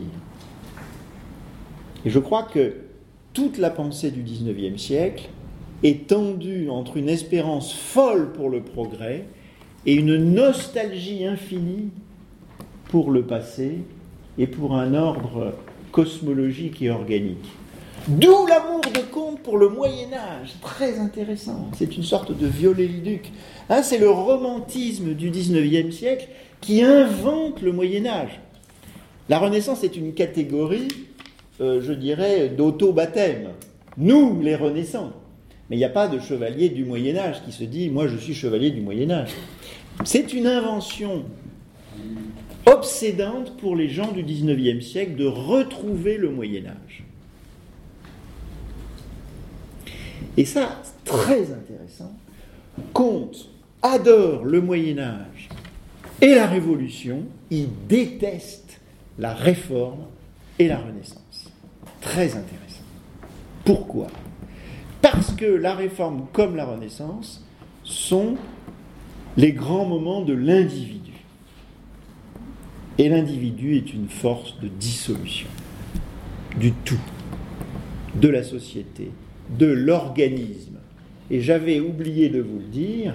Et je crois que toute la pensée du XIXe siècle est tendue entre une espérance folle pour le progrès et une nostalgie infinie pour le passé et pour un ordre cosmologique et organique. D'où l'amour de Comte pour le Moyen-Âge, très intéressant. C'est une sorte de viollet-le-duc. C'est le romantisme du XIXe siècle qui invente le Moyen-Âge. La Renaissance est une catégorie, je dirais, d'auto-baptême. Nous, les Renaissants. Mais il n'y a pas de chevalier du Moyen-Âge qui se dit « moi, je suis chevalier du Moyen-Âge ». C'est une invention obsédante pour les gens du XIXe siècle de retrouver le Moyen-Âge. Et ça, c'est très intéressant. Comte adore le Moyen-Âge et la Révolution, il déteste la Réforme et la Renaissance. Très intéressant. Pourquoi ? Parce que la Réforme comme la Renaissance sont les grands moments de l'individu. Et l'individu est une force de dissolution du tout, de la société, de l'organisme. Et j'avais oublié de vous le dire,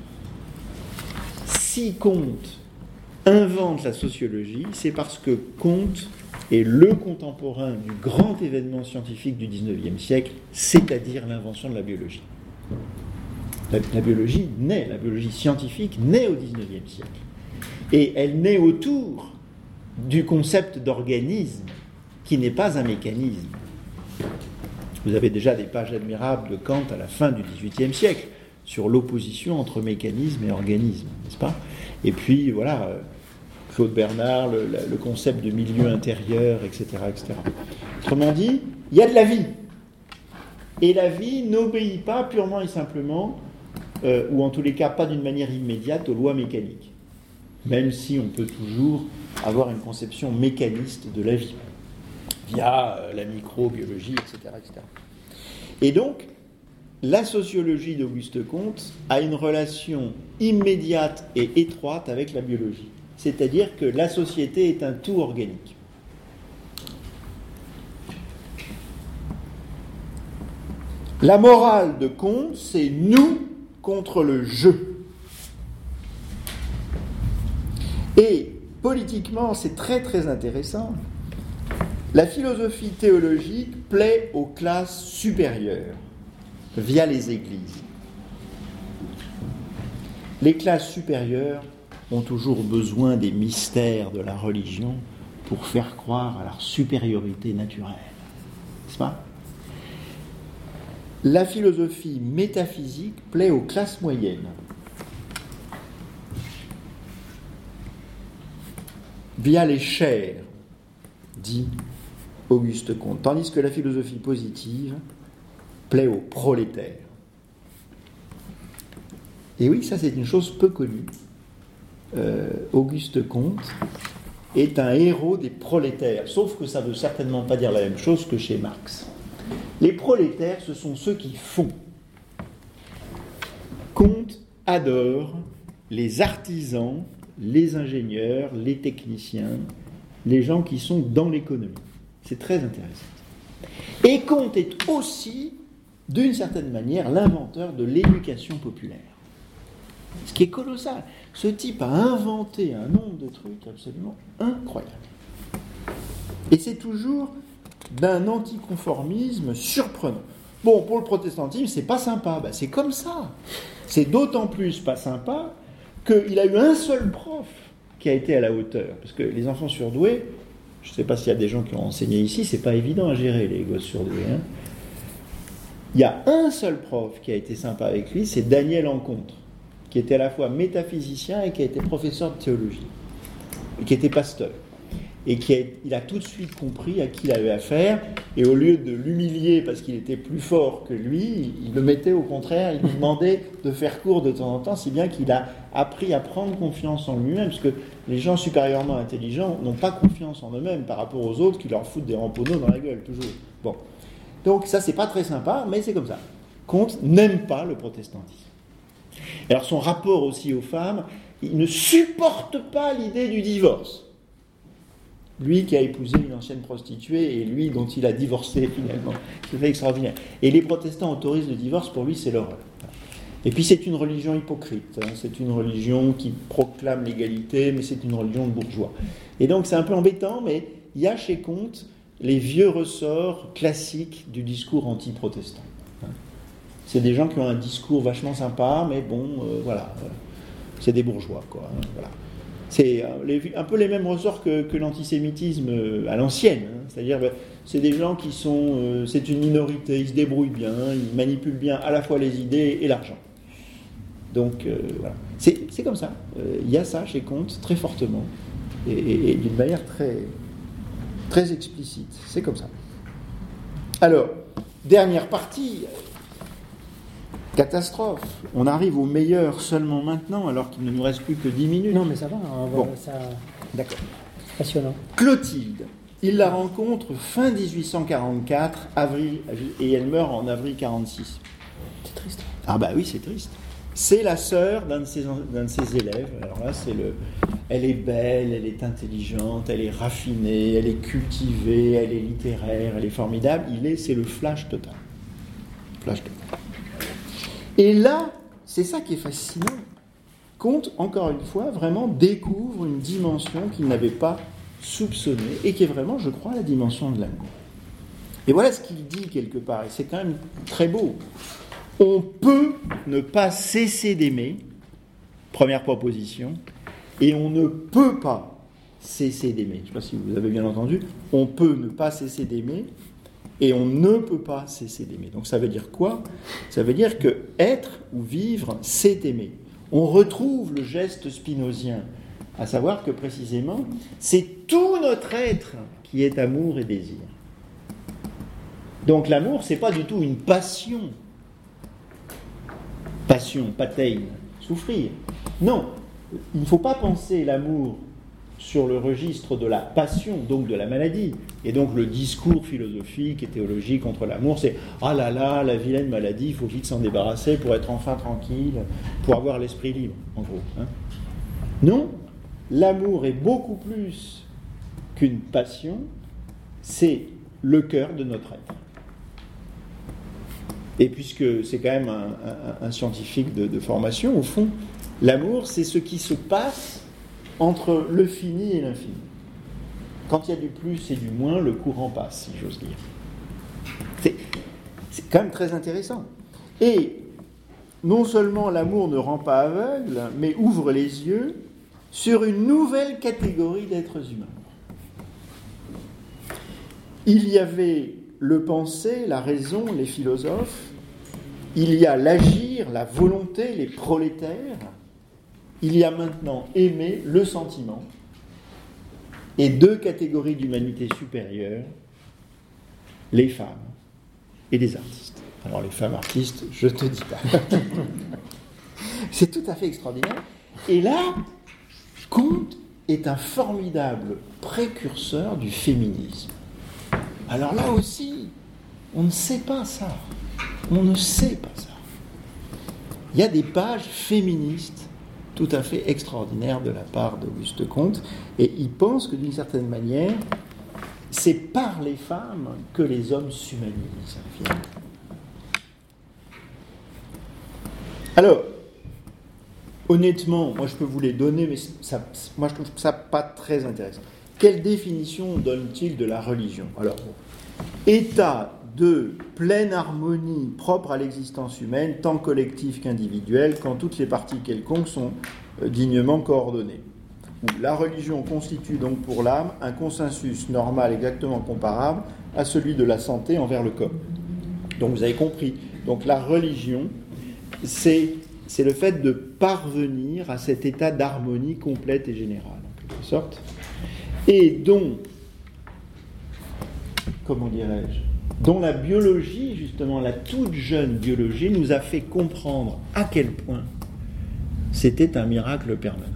si Comte invente la sociologie, c'est parce que Comte est le contemporain du grand événement scientifique du XIXe siècle, c'est-à-dire l'invention de la biologie. La biologie naît, la biologie scientifique naît au XIXe siècle. Et elle naît autour du concept d'organisme, qui n'est pas un mécanisme. Vous avez déjà des pages admirables de Kant à la fin du XVIIIe siècle, sur l'opposition entre mécanisme et organisme, n'est-ce pas ? Et puis, voilà, Claude Bernard, le concept de milieu intérieur, etc., etc. Autrement dit, il y a de la vie. Et la vie n'obéit pas purement et simplement, ou en tous les cas pas d'une manière immédiate, aux lois mécaniques. Même si on peut toujours avoir une conception mécaniste de la vie, via la microbiologie, etc., etc. Et donc, la sociologie d'Auguste Comte a une relation immédiate et étroite avec la biologie. C'est-à-dire que la société est un tout organique. La morale de Comte, c'est nous contre le je. Et politiquement, c'est très très intéressant. La philosophie théologique plaît aux classes supérieures via les églises. Les classes supérieures ont toujours besoin des mystères de la religion pour faire croire à leur supériorité naturelle. N'est-ce pas ? La philosophie métaphysique plaît aux classes moyennes. Via les chairs, dit Auguste Comte. Tandis que la philosophie positive plaît aux prolétaires. Et oui, ça c'est une chose peu connue. Auguste Comte est un héros des prolétaires, sauf que ça ne veut certainement pas dire la même chose que chez Marx. Les prolétaires, ce sont ceux qui font. Comte adore les artisans, les ingénieurs, les techniciens, les gens qui sont dans l'économie. C'est très intéressant. Et Comte est aussi, d'une certaine manière, l'inventeur de l'éducation populaire. Ce qui est colossal. Ce type a inventé un nombre de trucs absolument incroyables. Et c'est toujours d'un anticonformisme surprenant. Bon, pour le protestantisme, c'est pas sympa. Ben, c'est comme ça. C'est d'autant plus pas sympa qu'il a eu un seul prof qui a été à la hauteur. Parce que les enfants surdoués, je ne sais pas s'il y a des gens qui ont enseigné ici, c'est pas évident à gérer, les gosses surdoués. Il y a un seul prof qui a été sympa avec lui, c'est Daniel Encontre, qui était à la fois métaphysicien et qui a été professeur de théologie, et qui était pasteur. Et il a tout de suite compris à qui il avait affaire, et au lieu de l'humilier parce qu'il était plus fort que lui, il le mettait au contraire, il lui demandait de faire cours de temps en temps, si bien qu'il a appris à prendre confiance en lui-même, parce que les gens supérieurement intelligents n'ont pas confiance en eux-mêmes par rapport aux autres qui leur foutent des ramponneaux dans la gueule, toujours. Bon. Donc ça, c'est pas très sympa, mais c'est comme ça. Comte n'aime pas le protestantisme. Alors son rapport aussi aux femmes, il ne supporte pas l'idée du divorce. Lui qui a épousé une ancienne prostituée et lui dont il a divorcé finalement. C'est fait extraordinaire. Et les protestants autorisent le divorce, pour lui c'est l'horreur. Et puis c'est une religion hypocrite. C'est une religion qui proclame l'égalité, mais c'est une religion de bourgeois. Et donc c'est un peu embêtant, mais il y a chez Comte les vieux ressorts classiques du discours anti-protestant. C'est des gens qui ont un discours vachement sympa, mais bon, voilà, c'est des bourgeois, quoi. Voilà. C'est un peu les mêmes ressorts que l'antisémitisme à l'ancienne. C'est-à-dire, c'est des gens qui sont... c'est une minorité, ils se débrouillent bien, ils manipulent bien à la fois les idées et l'argent. Donc, voilà. C'est comme ça. Il y a ça chez Comte, très fortement, et d'une manière très, très explicite. C'est comme ça. Alors, dernière partie... Catastrophe. On arrive au meilleur seulement maintenant, alors qu'il ne nous reste plus que 10 minutes. Non, mais ça va. Bon. Ça... D'accord. Passionnant. Clotilde. Il la rencontre fin 1844, avril, et elle meurt en avril 46. C'est triste. Ah bah oui, c'est triste. C'est la sœur d'un de ses élèves. Alors là, elle est belle, elle est intelligente, elle est raffinée, elle est cultivée, elle est littéraire, elle est formidable. C'est le flash total. Flash total. Et là, c'est ça qui est fascinant. Comte, encore une fois, vraiment découvre une dimension qu'il n'avait pas soupçonnée et qui est vraiment, je crois, la dimension de l'amour. Et voilà ce qu'il dit quelque part, et c'est quand même très beau. On peut ne pas cesser d'aimer, première proposition, et on ne peut pas cesser d'aimer. Je ne sais pas si vous avez bien entendu. On peut ne pas cesser d'aimer, et on ne peut pas cesser d'aimer. Donc ça veut dire quoi ? Ça veut dire que être ou vivre, c'est aimer. On retrouve le geste spinozien, à savoir que précisément, c'est tout notre être qui est amour et désir. Donc l'amour, c'est pas du tout une passion. Passion, patein, souffrir. Non, il ne faut pas penser l'amour sur le registre de la passion, donc de la maladie. Et donc le discours philosophique et théologique contre l'amour, c'est « Ah là là, la vilaine maladie, il faut vite s'en débarrasser pour être enfin tranquille, pour avoir l'esprit libre, en gros. » Non, l'amour est beaucoup plus qu'une passion, c'est le cœur de notre être. Et puisque c'est quand même un scientifique de formation, au fond, l'amour, c'est ce qui se passe entre le fini et l'infini. Quand il y a du plus et du moins, le courant passe, si j'ose dire. C'est quand même très intéressant. Et non seulement l'amour ne rend pas aveugle, mais ouvre les yeux sur une nouvelle catégorie d'êtres humains. Il y avait le penser, la raison, les philosophes. Il y a l'agir, la volonté, les prolétaires. Il y a maintenant aimer, le sentiment, et deux catégories d'humanité supérieure, les femmes et les artistes. Alors les femmes artistes, je te dis pas. C'est tout à fait extraordinaire. Et là, Comte est un formidable précurseur du féminisme. Alors là aussi, on ne sait pas ça. On ne sait pas ça. Il y a des pages féministes tout à fait extraordinaire de la part d'Auguste Comte, et il pense que d'une certaine manière, c'est par les femmes que les hommes s'humanisent. Alors, honnêtement, moi je peux vous les donner, mais moi je trouve ça pas très intéressant. Quelle définition donne-t-il de la religion ? Alors, état de pleine harmonie propre à l'existence humaine, tant collective qu'individuelle, quand toutes les parties quelconques sont dignement coordonnées. La religion constitue donc pour l'âme un consensus normal exactement comparable à celui de la santé envers le corps. Donc vous avez compris. Donc la religion, c'est le fait de parvenir à cet état d'harmonie complète et générale, en quelque sorte, et dont, comment dirais-je, dont la biologie, justement, la toute jeune biologie, nous a fait comprendre à quel point c'était un miracle permanent.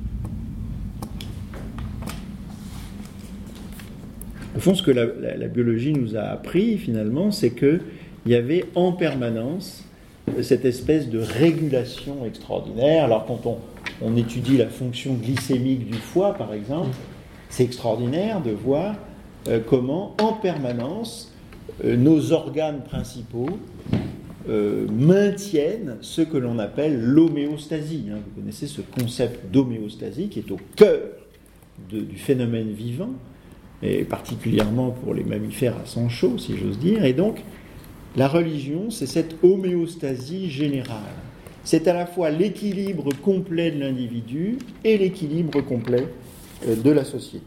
Au fond, ce que la biologie nous a appris, finalement, c'est qu'il y avait en permanence cette espèce de régulation extraordinaire. Alors, quand on étudie la fonction glycémique du foie, par exemple, c'est extraordinaire de voir comment, en permanence, nos organes principaux maintiennent ce que l'on appelle l'homéostasie. Vous connaissez ce concept d'homéostasie qui est au cœur du phénomène vivant. et particulièrement pour les mammifères à sang chaud, si j'ose dire. Et donc, la religion, c'est cette homéostasie générale. C'est à la fois l'équilibre complet de l'individu et l'équilibre complet de la société.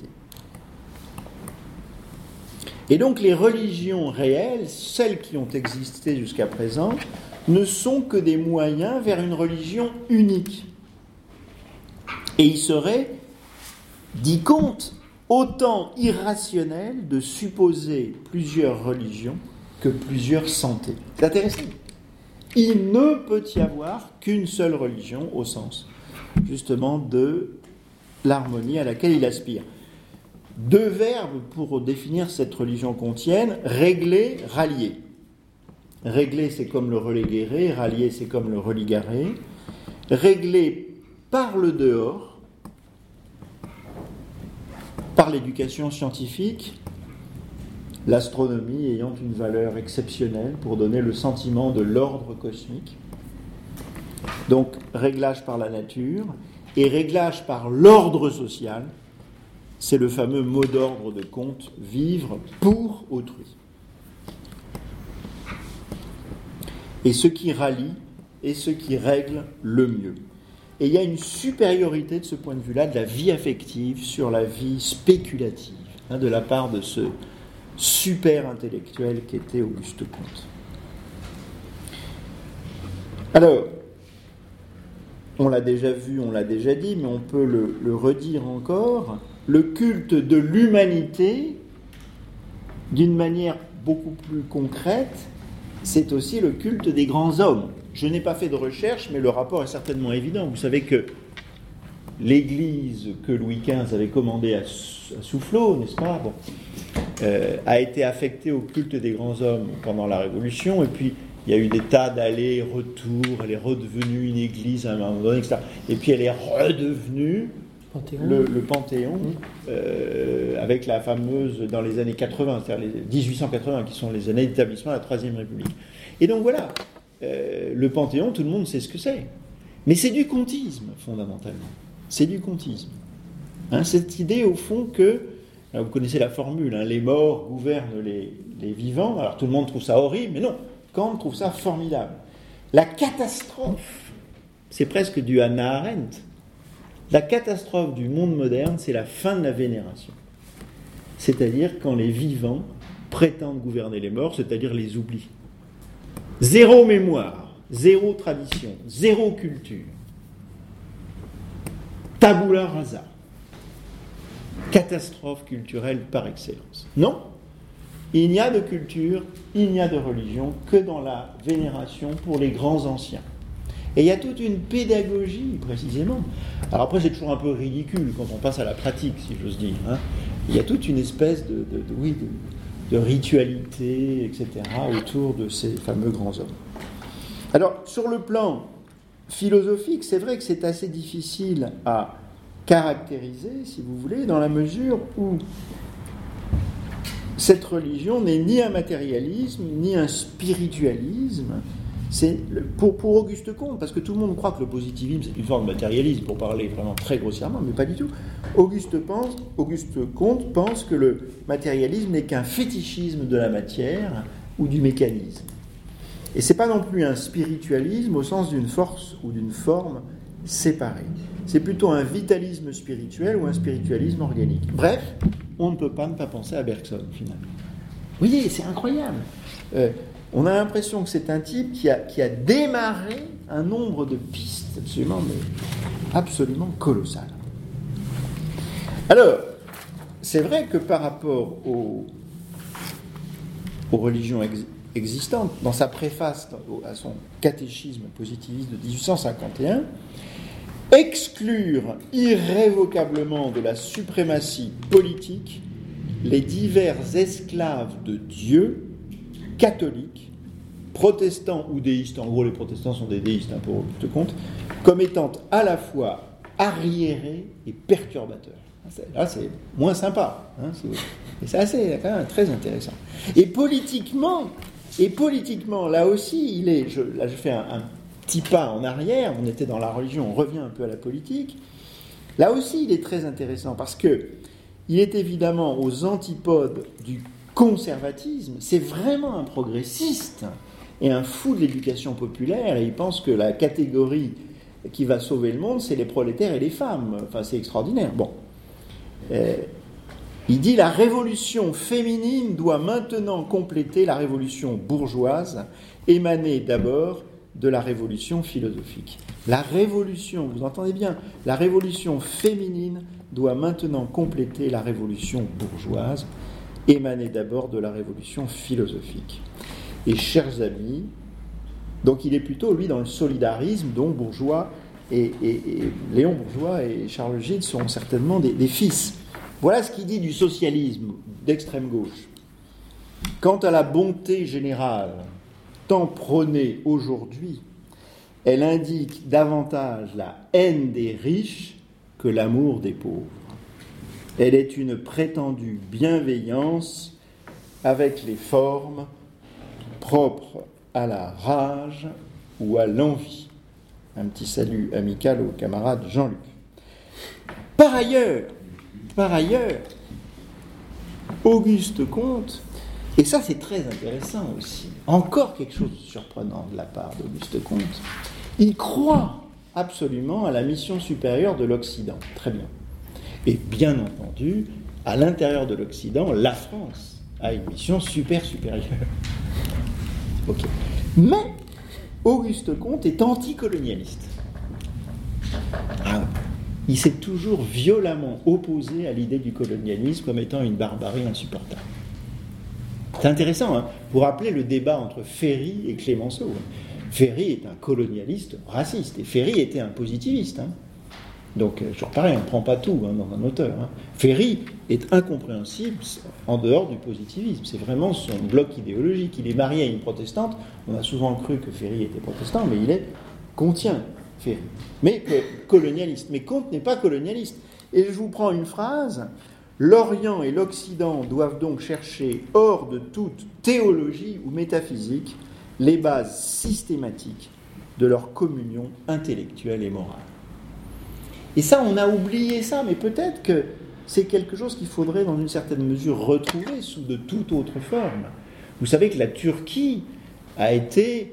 Et donc, les religions réelles, celles qui ont existé jusqu'à présent, ne sont que des moyens vers une religion unique. Et il serait, dit Comte, autant irrationnel de supposer plusieurs religions que plusieurs santé. C'est intéressant. Il ne peut y avoir qu'une seule religion au sens, justement, de l'harmonie à laquelle il aspire. Deux verbes pour définir cette religion comtienne, régler, rallier. Régler, c'est comme le reléguéré, rallier, c'est comme le religaré. Régler par le dehors, par l'éducation scientifique, l'astronomie ayant une valeur exceptionnelle pour donner le sentiment de l'ordre cosmique. Donc, réglage par la nature et réglage par l'ordre social, c'est le fameux mot d'ordre de Comte, vivre pour autrui. Et ce qui rallie et ce qui règle le mieux. Et il y a une supériorité de ce point de vue-là de la vie affective sur la vie spéculative, de la part de ce super intellectuel qu'était Auguste Comte. Alors, on l'a déjà vu, on l'a déjà dit, mais on peut le redire encore, le culte de l'humanité, d'une manière beaucoup plus concrète, c'est aussi le culte des grands hommes. Je n'ai pas fait de recherche, mais le rapport est certainement évident. Vous savez que l'Église que Louis XV avait commandée à Soufflot, n'est-ce pas, a été affectée au culte des grands hommes pendant la Révolution, et puis il y a eu des tas d'allers-retours, elle est redevenue une église à un moment donné, etc. Et puis elle est redevenue le Panthéon, avec la fameuse, dans les années 80, c'est-à-dire les 1880, qui sont les années d'établissement de la Troisième République. Et donc voilà, le Panthéon, tout le monde sait ce que c'est. Mais c'est du comtisme, fondamentalement. C'est du comtisme. Cette idée, au fond, que, alors vous connaissez la formule, les morts gouvernent les vivants, alors tout le monde trouve ça horrible, mais non, Kant trouve ça formidable. La catastrophe, c'est presque du Hannah Arendt. La catastrophe du monde moderne, c'est la fin de la vénération. C'est-à-dire quand les vivants prétendent gouverner les morts, c'est-à-dire les oublient. Zéro mémoire, zéro tradition, zéro culture. Tabula rasa. Catastrophe culturelle par excellence. Non, il n'y a de culture, il n'y a de religion que dans la vénération pour les grands anciens. Et il y a toute une pédagogie, précisément. Alors après, c'est toujours un peu ridicule quand on passe à la pratique, si j'ose dire. Il y a toute une espèce de ritualité, etc., autour de ces fameux grands hommes. Alors, sur le plan philosophique, c'est vrai que c'est assez difficile à caractériser, si vous voulez, dans la mesure où cette religion n'est ni un matérialisme, ni un spiritualisme. C'est pour Auguste Comte, parce que tout le monde croit que le positivisme c'est une forme de matérialisme, pour parler vraiment très grossièrement, mais pas du tout. Auguste Comte pense que le matérialisme n'est qu'un fétichisme de la matière ou du mécanisme. Et c'est pas non plus un spiritualisme au sens d'une force ou d'une forme séparée. C'est plutôt un vitalisme spirituel ou un spiritualisme organique. Bref, on ne peut pas ne pas penser à Bergson, finalement. Vous voyez, c'est incroyable. On a l'impression que c'est un type qui a démarré un nombre de pistes absolument colossales. Alors, c'est vrai que par rapport aux religions existantes, dans sa préface à son catéchisme positiviste de 1851, exclure irrévocablement de la suprématie politique les divers esclaves de Dieu, catholiques, protestants ou déistes, en gros les protestants sont des déistes pour Auguste Comte, comme étant à la fois arriérés et perturbateurs. Là c'est moins sympa, et c'est assez quand même très intéressant. Et politiquement, là aussi, je fais un petit pas en arrière, on était dans la religion, on revient un peu à la politique. Là aussi, il est très intéressant parce que il est évidemment aux antipodes du conservatisme, c'est vraiment un progressiste et un fou de l'éducation populaire, et il pense que la catégorie qui va sauver le monde, c'est les prolétaires et les femmes. Enfin, c'est extraordinaire. Bon. Il dit « La révolution féminine doit maintenant compléter la révolution bourgeoise, émanée d'abord de la révolution philosophique. » La révolution, vous entendez bien, la révolution féminine doit maintenant compléter la révolution bourgeoise, émanée d'abord de la révolution philosophique. Et chers amis, donc il est plutôt, lui, dans le solidarisme, dont Bourgeois et Léon Bourgeois et Charles Gide sont certainement des fils. Voilà ce qu'il dit du socialisme d'extrême gauche. Quant à la bonté générale, tant prônée aujourd'hui, elle indique davantage la haine des riches que l'amour des pauvres. Elle est une prétendue bienveillance avec les formes propres à la rage ou à l'envie. Un petit salut amical au camarade Jean-Luc. Par ailleurs, Auguste Comte, et ça c'est très intéressant aussi, encore quelque chose de surprenant de la part d'Auguste Comte, il croit absolument à la mission supérieure de l'Occident. Très bien. Et bien entendu, à l'intérieur de l'Occident, la France a une mission supérieure. Ok. Mais Auguste Comte est anticolonialiste. Il s'est toujours violemment opposé à l'idée du colonialisme comme étant une barbarie insupportable. C'est intéressant, hein, pour rappeler le débat entre Ferry et Clémenceau. Ferry est un colonialiste raciste, et Ferry était un positiviste. Hein. Donc, toujours pareil, on ne prend pas tout dans un auteur. Hein. Ferry est incompréhensible en dehors du positivisme. C'est vraiment son bloc idéologique. Il est marié à une protestante. On a souvent cru que Ferry était protestant, mais il est comtien, Ferry. Mais colonialiste. Mais Comte n'est pas colonialiste. Et je vous prends une phrase. L'Orient et l'Occident doivent donc chercher, hors de toute théologie ou métaphysique, les bases systématiques de leur communion intellectuelle et morale. Et ça, on a oublié ça, mais peut-être que c'est quelque chose qu'il faudrait, dans une certaine mesure, retrouver sous de toute autre forme. Vous savez que la Turquie a été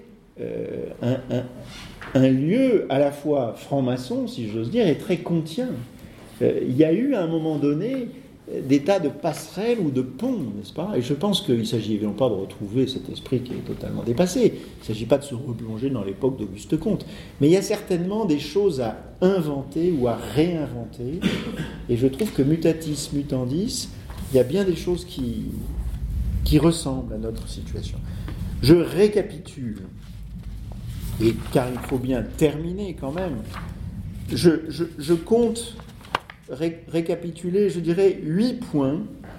un lieu à la fois franc-maçon, si j'ose dire, et très comtien. Il y a eu, à un moment donné, des tas de passerelles ou de ponts, n'est-ce pas ? Et je pense qu'il ne s'agit évidemment pas de retrouver cet esprit qui est totalement dépassé. Il ne s'agit pas de se replonger dans l'époque d'Auguste Comte. Mais il y a certainement des choses à inventer ou à réinventer. Et je trouve que mutatis mutandis, il y a bien des choses qui ressemblent à notre situation. Je récapitule, et car il faut bien terminer quand même, je compte récapituler, je dirais, 8 points.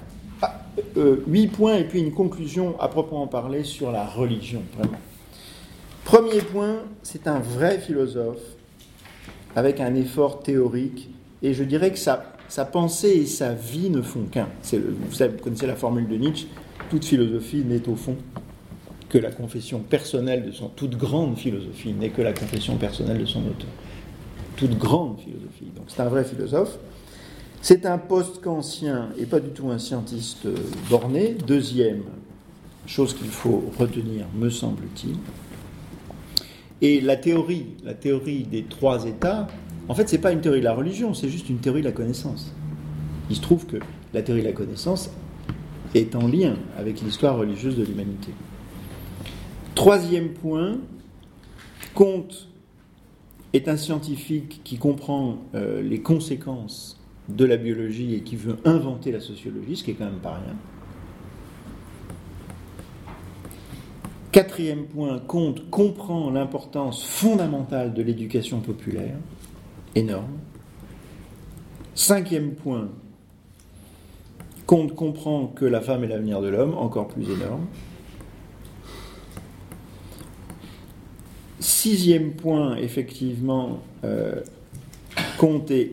8 points et puis une conclusion à proprement parler sur la religion, vraiment. Premier point, c'est un vrai philosophe avec un effort théorique, et je dirais que sa pensée et sa vie ne font qu'un. Vous connaissez la formule de Nietzsche, toute philosophie n'est au fond que la confession personnelle de son... Toute grande philosophie n'est que la confession personnelle de son auteur. Toute grande philosophie. Donc c'est un vrai philosophe. C'est un post-kantien et pas du tout un scientiste borné. Deuxième chose qu'il faut retenir, me semble-t-il. Et la théorie des 3 états, en fait, c'est pas une théorie de la religion, c'est juste une théorie de la connaissance. Il se trouve que la théorie de la connaissance est en lien avec l'histoire religieuse de l'humanité. Troisième point, Comte est un scientifique qui comprend les conséquences de la biologie et qui veut inventer la sociologie, ce qui est quand même pas rien. Quatrième point, Comte comprend l'importance fondamentale de l'éducation populaire, énorme. Cinquième point, Comte comprend que la femme est l'avenir de l'homme, encore plus énorme. Sixième point, effectivement, Comte est,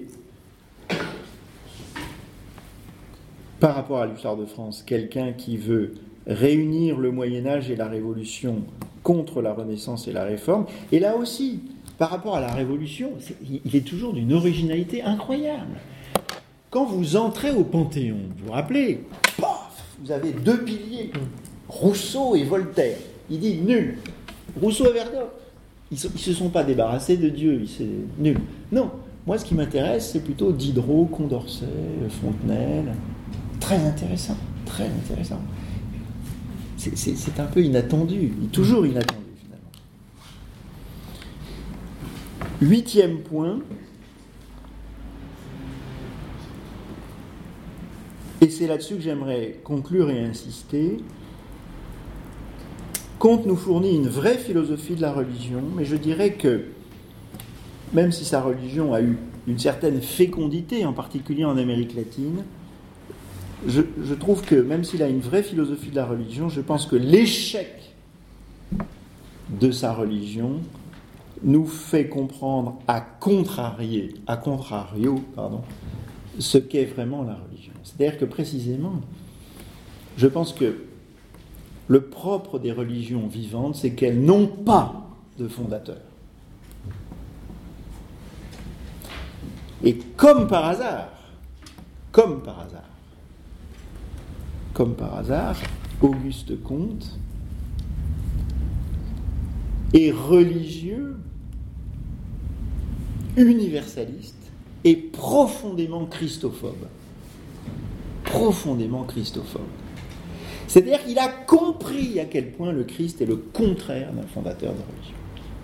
par rapport à l'histoire de France, quelqu'un qui veut réunir le Moyen-Âge et la Révolution contre la Renaissance et la Réforme. Et là aussi, par rapport à la Révolution, il est toujours d'une originalité incroyable. quand vous entrez au Panthéon, vous vous rappelez, paf, vous avez 2 piliers, Rousseau et Voltaire. Il dit nul. Rousseau et Voltaire, ils ne se sont pas débarrassés de Dieu, c'est nul. Non, moi ce qui m'intéresse, c'est plutôt Diderot, Condorcet, Fontenelle. Très intéressant, très intéressant. C'est un peu inattendu, toujours inattendu finalement. 8e point, et c'est là-dessus que j'aimerais conclure et insister. Comte nous fournit une vraie philosophie de la religion, mais je dirais que, même si sa religion a eu une certaine fécondité, en particulier en Amérique latine, je trouve que, même s'il a une vraie philosophie de la religion, je pense que l'échec de sa religion nous fait comprendre à contrario, ce qu'est vraiment la religion. C'est-à-dire que, précisément, je pense que le propre des religions vivantes, c'est qu'elles n'ont pas de fondateur. Et comme par hasard, Auguste Comte est religieux, universaliste et profondément christophobe. C'est-à-dire qu'il a compris à quel point le Christ est le contraire d'un fondateur de religion.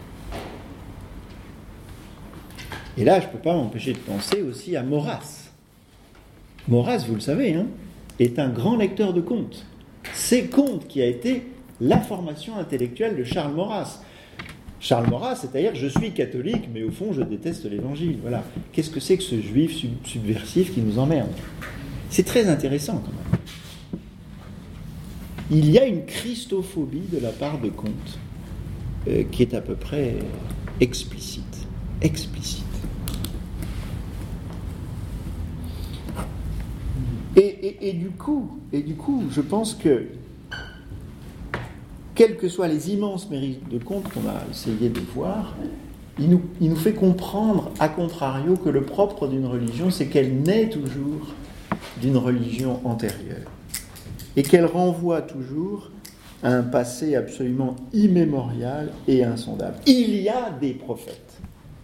Et là, je ne peux pas m'empêcher de penser aussi à Maurras. Maurras, vous le savez, est un grand lecteur de Comte. C'est Comte qui a été la formation intellectuelle de Charles Maurras. Charles Maurras, c'est-à-dire je suis catholique, mais au fond je déteste l'Évangile. Voilà. Qu'est-ce que c'est que ce juif subversif qui nous emmerde ? C'est très intéressant quand même. Il y a une christophobie de la part de Comte qui est à peu près explicite. Et du coup, je pense que, quels que soient les immenses mérites de Comte qu'on a essayé de voir, il nous fait comprendre, à contrario, que le propre d'une religion, c'est qu'elle naît toujours d'une religion antérieure et qu'elle renvoie toujours à un passé absolument immémorial et insondable. Il y a des prophètes.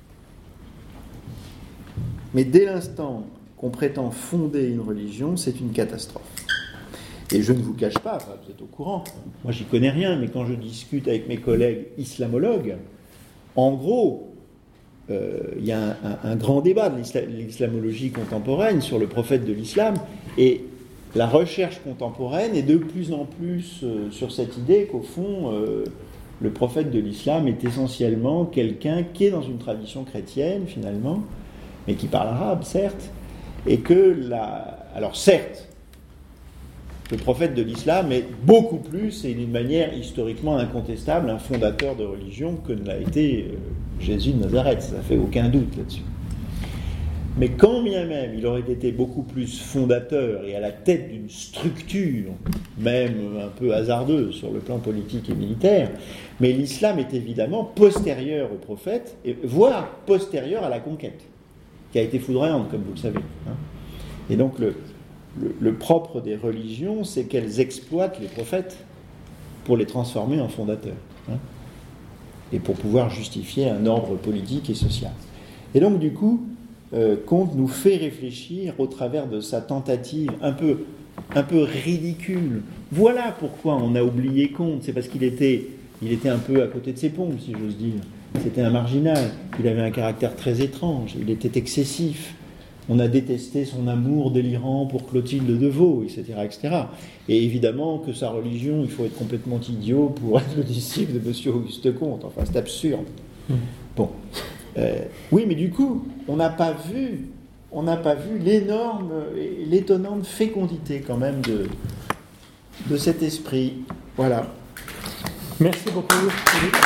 Mais dès l'instant qu'on prétend fonder une religion, c'est une catastrophe. Et je ne vous cache pas, vous êtes au courant, moi j'y connais rien, mais quand je discute avec mes collègues islamologues, en gros, il y a un grand débat de l'islamologie contemporaine sur le prophète de l'islam, et la recherche contemporaine est de plus en plus sur cette idée qu'au fond, le prophète de l'islam est essentiellement quelqu'un qui est dans une tradition chrétienne, finalement, mais qui parle arabe, certes, et que alors certes, le prophète de l'islam est beaucoup plus, et d'une manière historiquement incontestable, un fondateur de religion que ne l'a été Jésus de Nazareth, ça ne fait aucun doute là-dessus. Mais quand bien même il aurait été beaucoup plus fondateur et à la tête d'une structure, même un peu hasardeuse sur le plan politique et militaire, mais l'islam est évidemment postérieur au prophète, voire postérieur à la conquête, qui a été foudroyante, comme vous le savez. Et donc le propre des religions, c'est qu'elles exploitent les prophètes pour les transformer en fondateurs, et pour pouvoir justifier un ordre politique et social. Et donc, du coup, Comte nous fait réfléchir au travers de sa tentative un peu ridicule. Voilà pourquoi on a oublié Comte, c'est parce qu'il était un peu à côté de ses pompes, si j'ose dire. C'était un marginal, il avait un caractère très étrange, il était excessif. On a détesté son amour délirant pour Clotilde de Vaux, etc., etc. Et évidemment que sa religion, il faut être complètement idiot pour être le disciple de M. Auguste Comte. Enfin, c'est absurde. Bon. Oui, mais du coup, on n'a pas vu l'étonnante fécondité quand même de cet esprit. Voilà. Merci beaucoup, Philippe.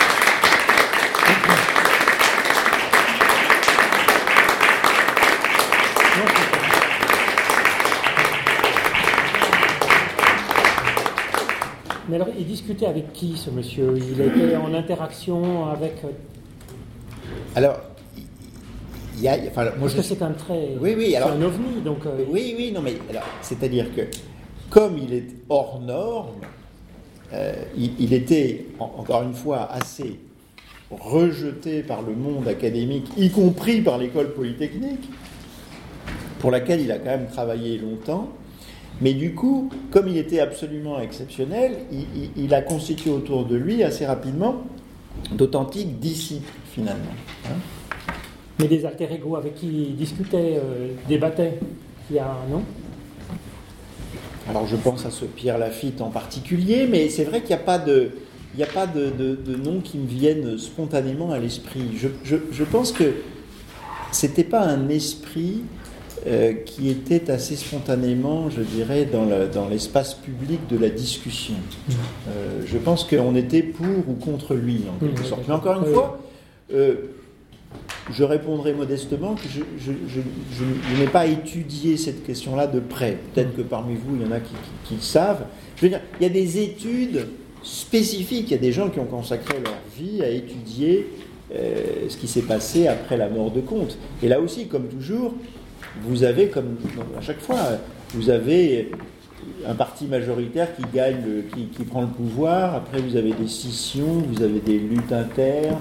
Mais alors, il discutait avec qui, ce monsieur ? Il était en interaction avec... Alors, moi, Parce que c'est quand même très... Oui, c'est alors... un ovni, donc... Oui, non, mais alors, c'est-à-dire que, comme il est hors norme, il était, encore une fois, assez rejeté par le monde académique, y compris par l'école polytechnique, pour laquelle il a quand même travaillé longtemps. Mais du coup, comme il était absolument exceptionnel, il a constitué autour de lui assez rapidement d'authentiques disciples, finalement. Mais des alter ego avec qui il discutait, débattait, il y a un an. Alors je pense à ce Pierre Lafitte en particulier, mais c'est vrai qu'il n'y a pas de noms qui me viennent spontanément à l'esprit. Je pense que c'était pas un esprit qui était assez spontanément, je dirais, dans l'espace public de la discussion. Je pense qu'on était pour ou contre lui, en quelque sorte. Mais encore une fois, je répondrai modestement que je n'ai pas étudié cette question-là de près. Peut-être que parmi vous, il y en a qui le savent. Je veux dire, il y a des études spécifiques. Il y a des gens qui ont consacré leur vie à étudier ce qui s'est passé après la mort de Comte. Et là aussi, comme toujours, vous avez, comme à chaque fois, vous avez un parti majoritaire qui gagne, qui prend le pouvoir. Après, vous avez des scissions, vous avez des luttes internes,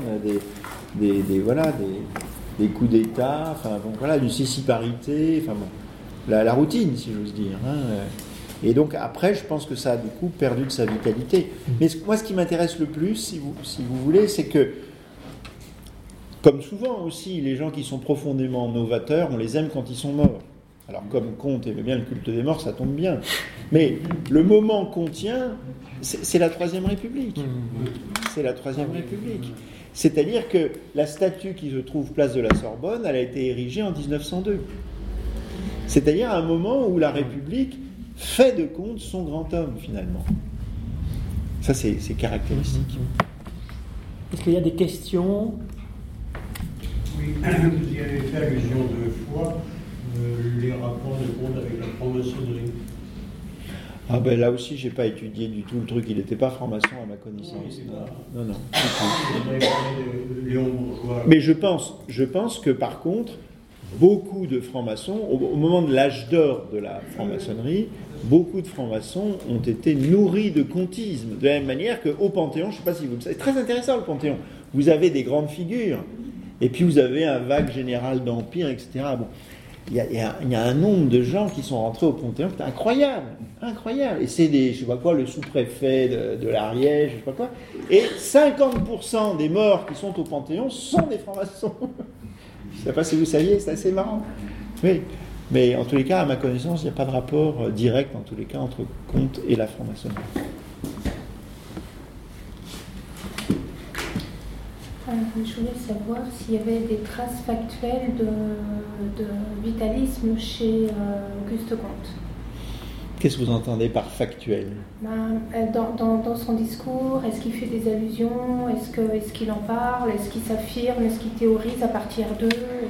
des coups d'État, une céciparité, la routine, si j'ose dire. Et donc après, je pense que ça a du coup perdu de sa vitalité. Mais moi, ce qui m'intéresse le plus, si vous voulez, c'est que, comme souvent aussi, les gens qui sont profondément novateurs, on les aime quand ils sont morts. Alors comme Comte aimait bien le culte des morts, ça tombe bien. Mais le moment qu'on tient, c'est la Troisième République. C'est la Troisième République. C'est-à-dire que la statue qui se trouve place de la Sorbonne, elle a été érigée en 1902. C'est-à-dire à un moment où la République fait de Comte son grand homme, finalement. Ça, c'est caractéristique. Est-ce qu'il y a des questions ? Oui, vous y avez fait allusion 2 fois, les rapports de Comte avec la franc-maçonnerie. Ah ben là aussi, j'ai pas étudié du tout le truc. Il n'était pas franc-maçon à ma connaissance. Non. Mais je pense que par contre, beaucoup de francs-maçons, au moment de l'âge d'or de la franc-maçonnerie, beaucoup de francs-maçons ont été nourris de comtisme. De la même manière qu'au Panthéon, je ne sais pas si vous le savez, c'est très intéressant le Panthéon. Vous avez des grandes figures, et puis vous avez un vague général d'empire, etc. Bon. Il y a un nombre de gens qui sont rentrés au Panthéon, c'est incroyable. Et c'est le sous-préfet de l'Ariège, je sais pas quoi. Et 50% des morts qui sont au Panthéon sont des francs-maçons. Je ne sais pas si vous saviez, c'est assez marrant. Oui. Mais en tous les cas, à ma connaissance, il n'y a pas de rapport direct, en tous les cas, entre Comte et la franc-maçonnerie. Je voulais savoir s'il y avait des traces factuelles de vitalisme chez Auguste Comte. Qu'est-ce que vous entendez par factuel ? Dans son discours, est-ce qu'il fait des allusions ? Est-ce qu'il en parle ? Est-ce qu'il s'affirme ? Est-ce qu'il théorise à partir d'eux ?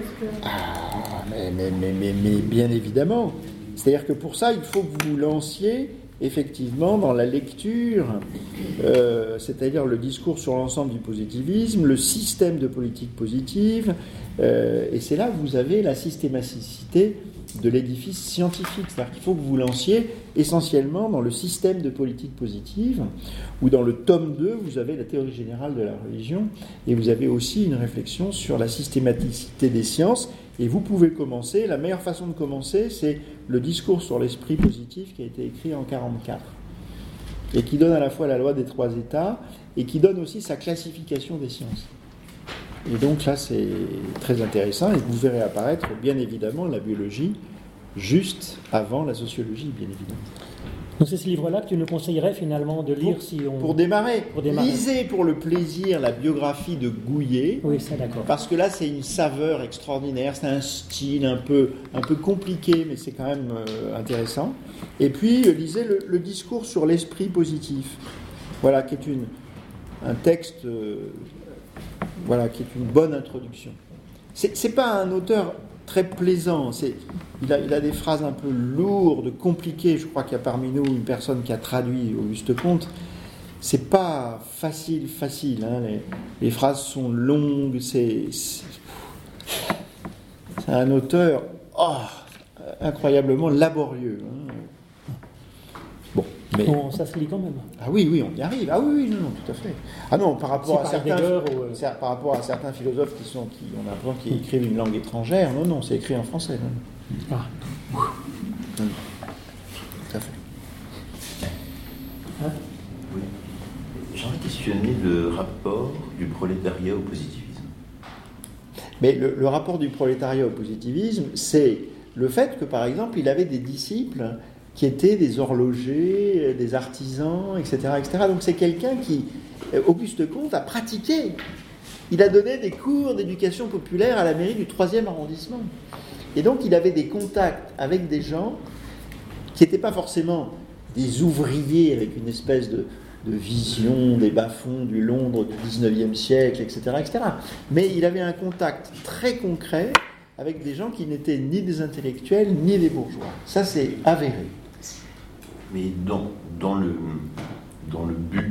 Mais bien évidemment. C'est-à-dire que pour ça, il faut que vous lanciez effectivement dans la lecture, c'est-à-dire le discours sur l'ensemble du positivisme, le système de politique positive, et c'est là que vous avez la systématicité de l'édifice scientifique. C'est-à-dire qu'il faut que vous lanciez essentiellement dans le système de politique positive, où dans le tome 2, vous avez la théorie générale de la religion, et vous avez aussi une réflexion sur la systématicité des sciences, et vous pouvez commencer, la meilleure façon de commencer, c'est le discours sur l'esprit positif qui a été écrit en 1944, et qui donne à la fois la loi des 3 états, et qui donne aussi sa classification des sciences. Et donc là, c'est très intéressant, et vous verrez apparaître, bien évidemment, la biologie juste avant la sociologie, bien évidemment. Donc c'est ce livre-là que tu nous conseillerais finalement de lire pour démarrer. Lisez pour le plaisir la biographie de Gouillet. Oui, ça d'accord. Parce que là, c'est une saveur extraordinaire, c'est un style un peu compliqué, mais c'est quand même intéressant. Et puis, lisez le discours sur l'esprit positif. Voilà, qui est un texte... qui est une bonne introduction. C'est pas un auteur très plaisant. Il a des phrases un peu lourdes, compliquées. Je crois qu'il y a parmi nous une personne qui a traduit Auguste Comte. C'est pas facile. Hein. Les phrases sont longues. C'est un auteur incroyablement laborieux. Bon, mais... ça se lit quand même. Ah oui, on y arrive. Ah oui, non, tout à fait. Ah non, par rapport à certains philosophes qui on a l'impression qu'ils écrivent une langue étrangère, non, c'est écrit en français. Non. Ah. Non. Tout à fait. Hein? Oui. J'aimerais questionner le rapport du prolétariat au positivisme. Mais le rapport du prolétariat au positivisme, c'est le fait que, par exemple, il avait des disciples qui étaient des horlogers, des artisans, etc. etc. Donc c'est quelqu'un qui, Auguste Comte, a pratiqué. Il a donné des cours d'éducation populaire à la mairie du 3e arrondissement. Et donc il avait des contacts avec des gens qui n'étaient pas forcément des ouvriers avec une espèce de vision des bas-fonds du Londres du 19e siècle, etc., etc. Mais il avait un contact très concret avec des gens qui n'étaient ni des intellectuels ni des bourgeois. Ça, c'est avéré. Mais dans le but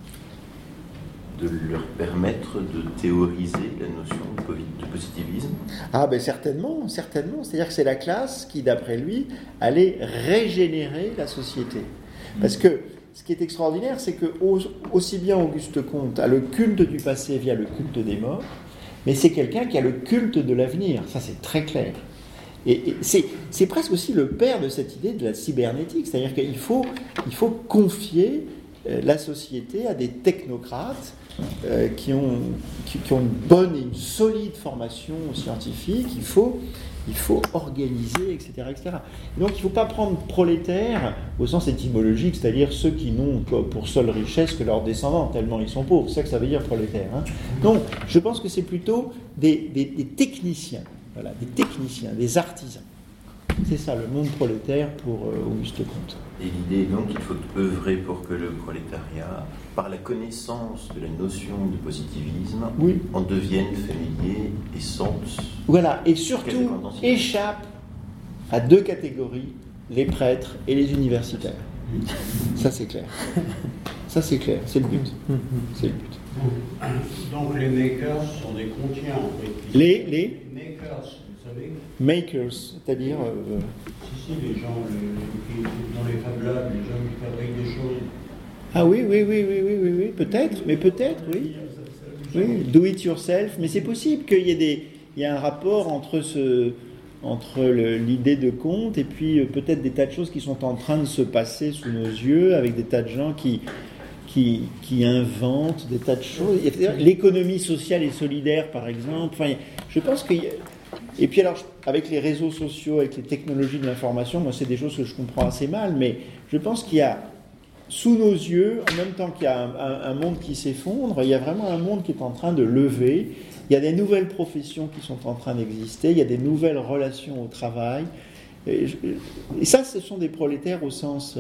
de leur permettre de théoriser la notion de positivisme. Ah ben certainement. C'est-à-dire que c'est la classe qui, d'après lui, allait régénérer la société. Parce que ce qui est extraordinaire, c'est que aussi bien Auguste Comte a le culte du passé via le culte des morts, mais c'est quelqu'un qui a le culte de l'avenir. Ça, c'est très clair. Et c'est presque aussi le père de cette idée de la cybernétique. C'est-à-dire qu'il faut confier la société à des technocrates qui ont une bonne et une solide formation scientifique. Il faut organiser, etc., etc. Donc il ne faut pas prendre prolétaire au sens étymologique, c'est-à-dire ceux qui n'ont pour seule richesse que leurs descendants, tellement ils sont pauvres. C'est ça que ça veut dire prolétaire. Hein. Non, je pense que c'est plutôt des techniciens, voilà, des techniciens, des artisans. C'est ça, le monde prolétaire pour Auguste Comte. Et l'idée est donc qu'il faut œuvrer pour que le prolétariat, par la connaissance de la notion de positivisme, oui, en devienne familier et sente. Voilà, et surtout échappe à deux catégories, les prêtres et les universitaires. Ça, c'est clair. Ça, c'est clair, c'est le but. C'est le but. Donc les makers sont des chrétiens, en fait. Les makers, vous savez. Makers, c'est-à-dire... Si, les gens qui, dans les Fab Labs, les gens qui fabriquent des choses. Ah oui, peut-être, oui. Oui, do it yourself, mais c'est possible qu'il y ait un rapport entre l'idée de Comte et puis peut-être des tas de choses qui sont en train de se passer sous nos yeux, avec des tas de gens qui inventent des tas de choses. L'économie sociale et solidaire, par exemple. Enfin, je pense qu'il y a... Et puis alors, avec les réseaux sociaux, avec les technologies de l'information, moi c'est des choses que je comprends assez mal, mais je pense qu'il y a sous nos yeux, en même temps qu'il y a un monde qui s'effondre, il y a vraiment un monde qui est en train de lever. Il y a des nouvelles professions qui sont en train d'exister, il y a des nouvelles relations au travail. Et ça, ce sont des prolétaires au sens...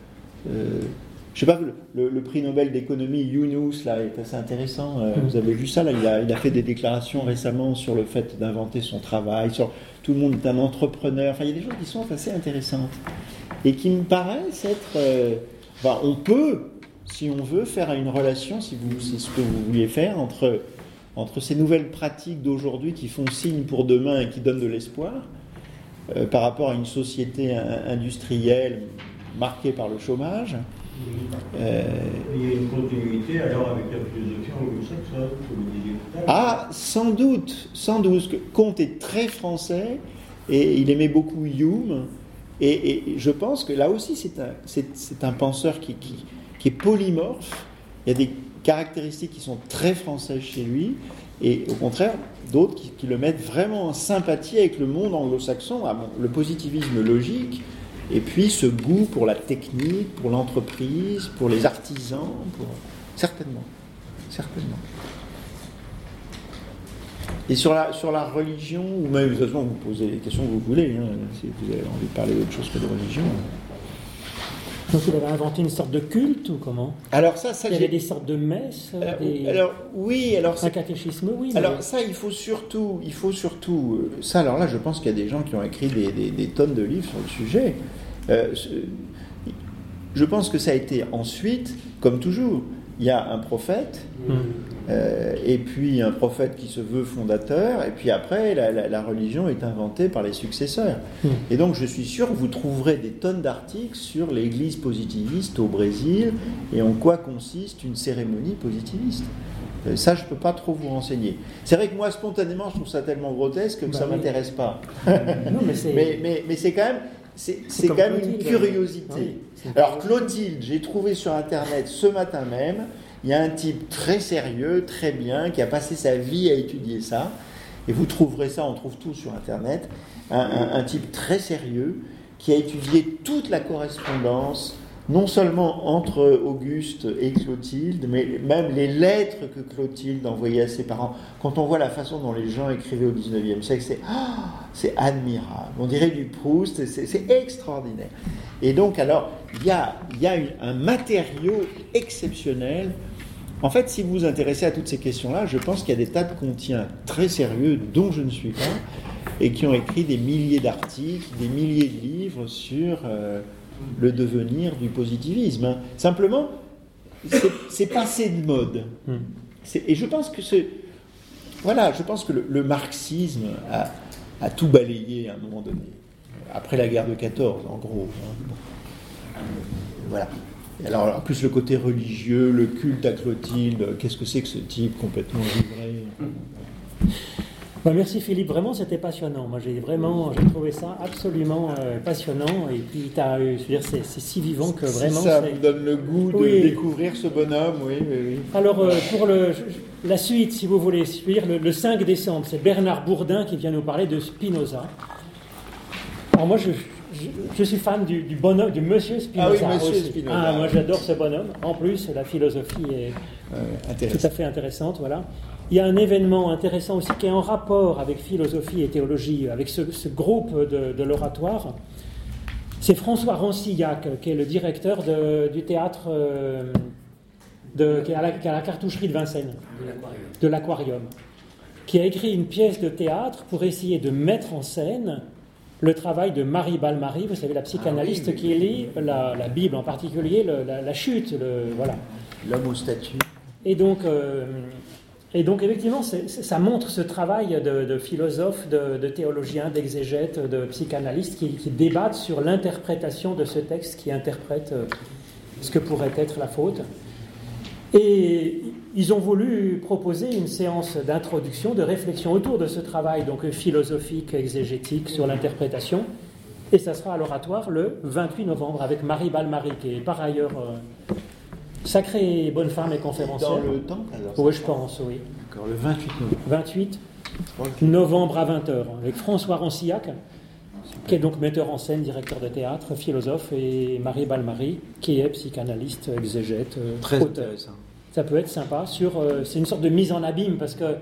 je sais pas, le prix Nobel d'économie, Yunus, là, est assez intéressant. Vous avez vu ça, là, il a fait des déclarations récemment sur le fait d'inventer son travail, sur tout le monde est un entrepreneur. Enfin, il y a des choses qui sont assez intéressantes et qui me paraissent être... on peut, si on veut, faire une relation, si c'est ce que vous vouliez faire, entre ces nouvelles pratiques d'aujourd'hui qui font signe pour demain et qui donnent de l'espoir, par rapport à une société industrielle marquée par le chômage. Il y a une continuité alors avec la philosophie anglo-saxonne, comme vous disiez tout à l'heure. Ah, sans doute. Comte est très français et il aimait beaucoup Hume. Et je pense que là aussi, c'est un penseur qui est polymorphe. Il y a des caractéristiques qui sont très françaises chez lui, et au contraire, d'autres qui le mettent vraiment en sympathie avec le monde anglo-saxon, le positivisme logique, et puis ce goût pour la technique, pour l'entreprise, pour les artisans, certainement. Et sur la religion, ou même, de toute façon, vous posez les questions que vous voulez, hein, si vous avez envie de parler d'autre chose que de religion. Donc il avait inventé une sorte de culte, ou comment ? Alors ça il y avait des sortes de messes, un catéchisme, oui. Alors mais... ça, il faut surtout, ça, alors là, je pense qu'il y a des gens qui ont écrit des tonnes de livres sur le sujet. Je pense que ça a été ensuite, comme toujours, il y a un prophète, et puis un prophète qui se veut fondateur, et puis après, la religion est inventée par les successeurs. Et donc, je suis sûr que vous trouverez des tonnes d'articles sur l'église positiviste au Brésil, et en quoi consiste une cérémonie positiviste. Ça, je ne peux pas trop vous renseigner. C'est vrai que moi, spontanément, je trouve ça tellement grotesque que ça ne m'intéresse pas. Non, mais c'est quand même... C'est quand même une curiosité. Alors Clotilde, j'ai trouvé sur Internet ce matin même, il y a un type très sérieux, très bien, qui a passé sa vie à étudier ça, et vous trouverez ça, on trouve tout sur Internet, un type très sérieux, qui a étudié toute la correspondance, non seulement entre Auguste et Clotilde, mais même les lettres que Clotilde envoyait à ses parents. Quand on voit la façon dont les gens écrivaient au XIXe siècle, c'est admirable. On dirait du Proust, c'est extraordinaire. Et donc, alors, il y a un matériau exceptionnel. En fait, si vous vous intéressez à toutes ces questions-là, je pense qu'il y a des tas de contiens très sérieux, dont je ne suis pas, et qui ont écrit des milliers d'articles, des milliers de livres sur... le devenir du positivisme. Simplement, c'est passé de mode. Et je pense que je pense que le marxisme a tout balayé à un moment donné. Après la guerre de 14, en gros. Voilà. Et alors, en plus, le côté religieux, le culte à Clotilde, qu'est-ce que c'est que ce type complètement givré? Merci Philippe, vraiment c'était passionnant. Moi j'ai trouvé ça absolument passionnant, et puis c'est si vivant que vraiment... Ça me donne le goût de découvrir ce bonhomme, oui. Alors pour la suite, si vous voulez, le 5 décembre, c'est Bernard Bourdin qui vient nous parler de Spinoza. Alors moi je suis fan du bonhomme, du monsieur Spinoza. Ah oui, monsieur Spinoza. Ah, moi j'adore ce bonhomme. En plus, la philosophie est tout à fait intéressante, voilà. Il y a un événement intéressant aussi qui est en rapport avec philosophie et théologie, avec ce groupe de l'oratoire. C'est François Rancillac, qui est le directeur du théâtre qui est à la cartoucherie de Vincennes, de l'Aquarium, qui a écrit une pièce de théâtre pour essayer de mettre en scène le travail de Marie Balmary, vous savez, la psychanalyste qui lit la Bible, en particulier la chute, voilà. L'homme aux statues. Et donc, effectivement, ça montre ce travail de philosophes, de théologiens, d'exégètes, de psychanalystes qui débattent sur l'interprétation de ce texte, qui interprète ce que pourrait être la faute. Et ils ont voulu proposer une séance d'introduction, de réflexion autour de ce travail donc philosophique, exégétique, sur l'interprétation. Et ça sera à l'Oratoire le 28 novembre avec Marie Balmary, qui est par ailleurs... sacrée bonne femme et conférencière. Dans le temps, alors? Oui, je pense, oui. D'accord, le 28 novembre. 28 novembre à 20h, avec François Rancillac, qui est donc metteur en scène, directeur de théâtre, philosophe, et Marie Balmary, qui est psychanalyste, exégète, très auteur. Intéressant. Ça peut être sympa. C'est une sorte de mise en abîme, parce que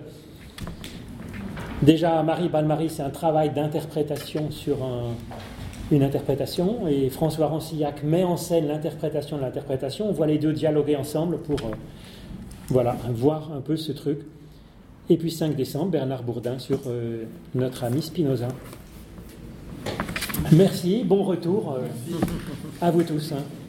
déjà, Marie Balmary, c'est un travail d'interprétation sur une interprétation, et François Rancillac met en scène l'interprétation de l'interprétation. On voit les deux dialoguer ensemble pour voir un peu ce truc. Et puis 5 décembre, Bernard Bourdin sur notre ami Spinoza. Merci, bon retour à vous tous.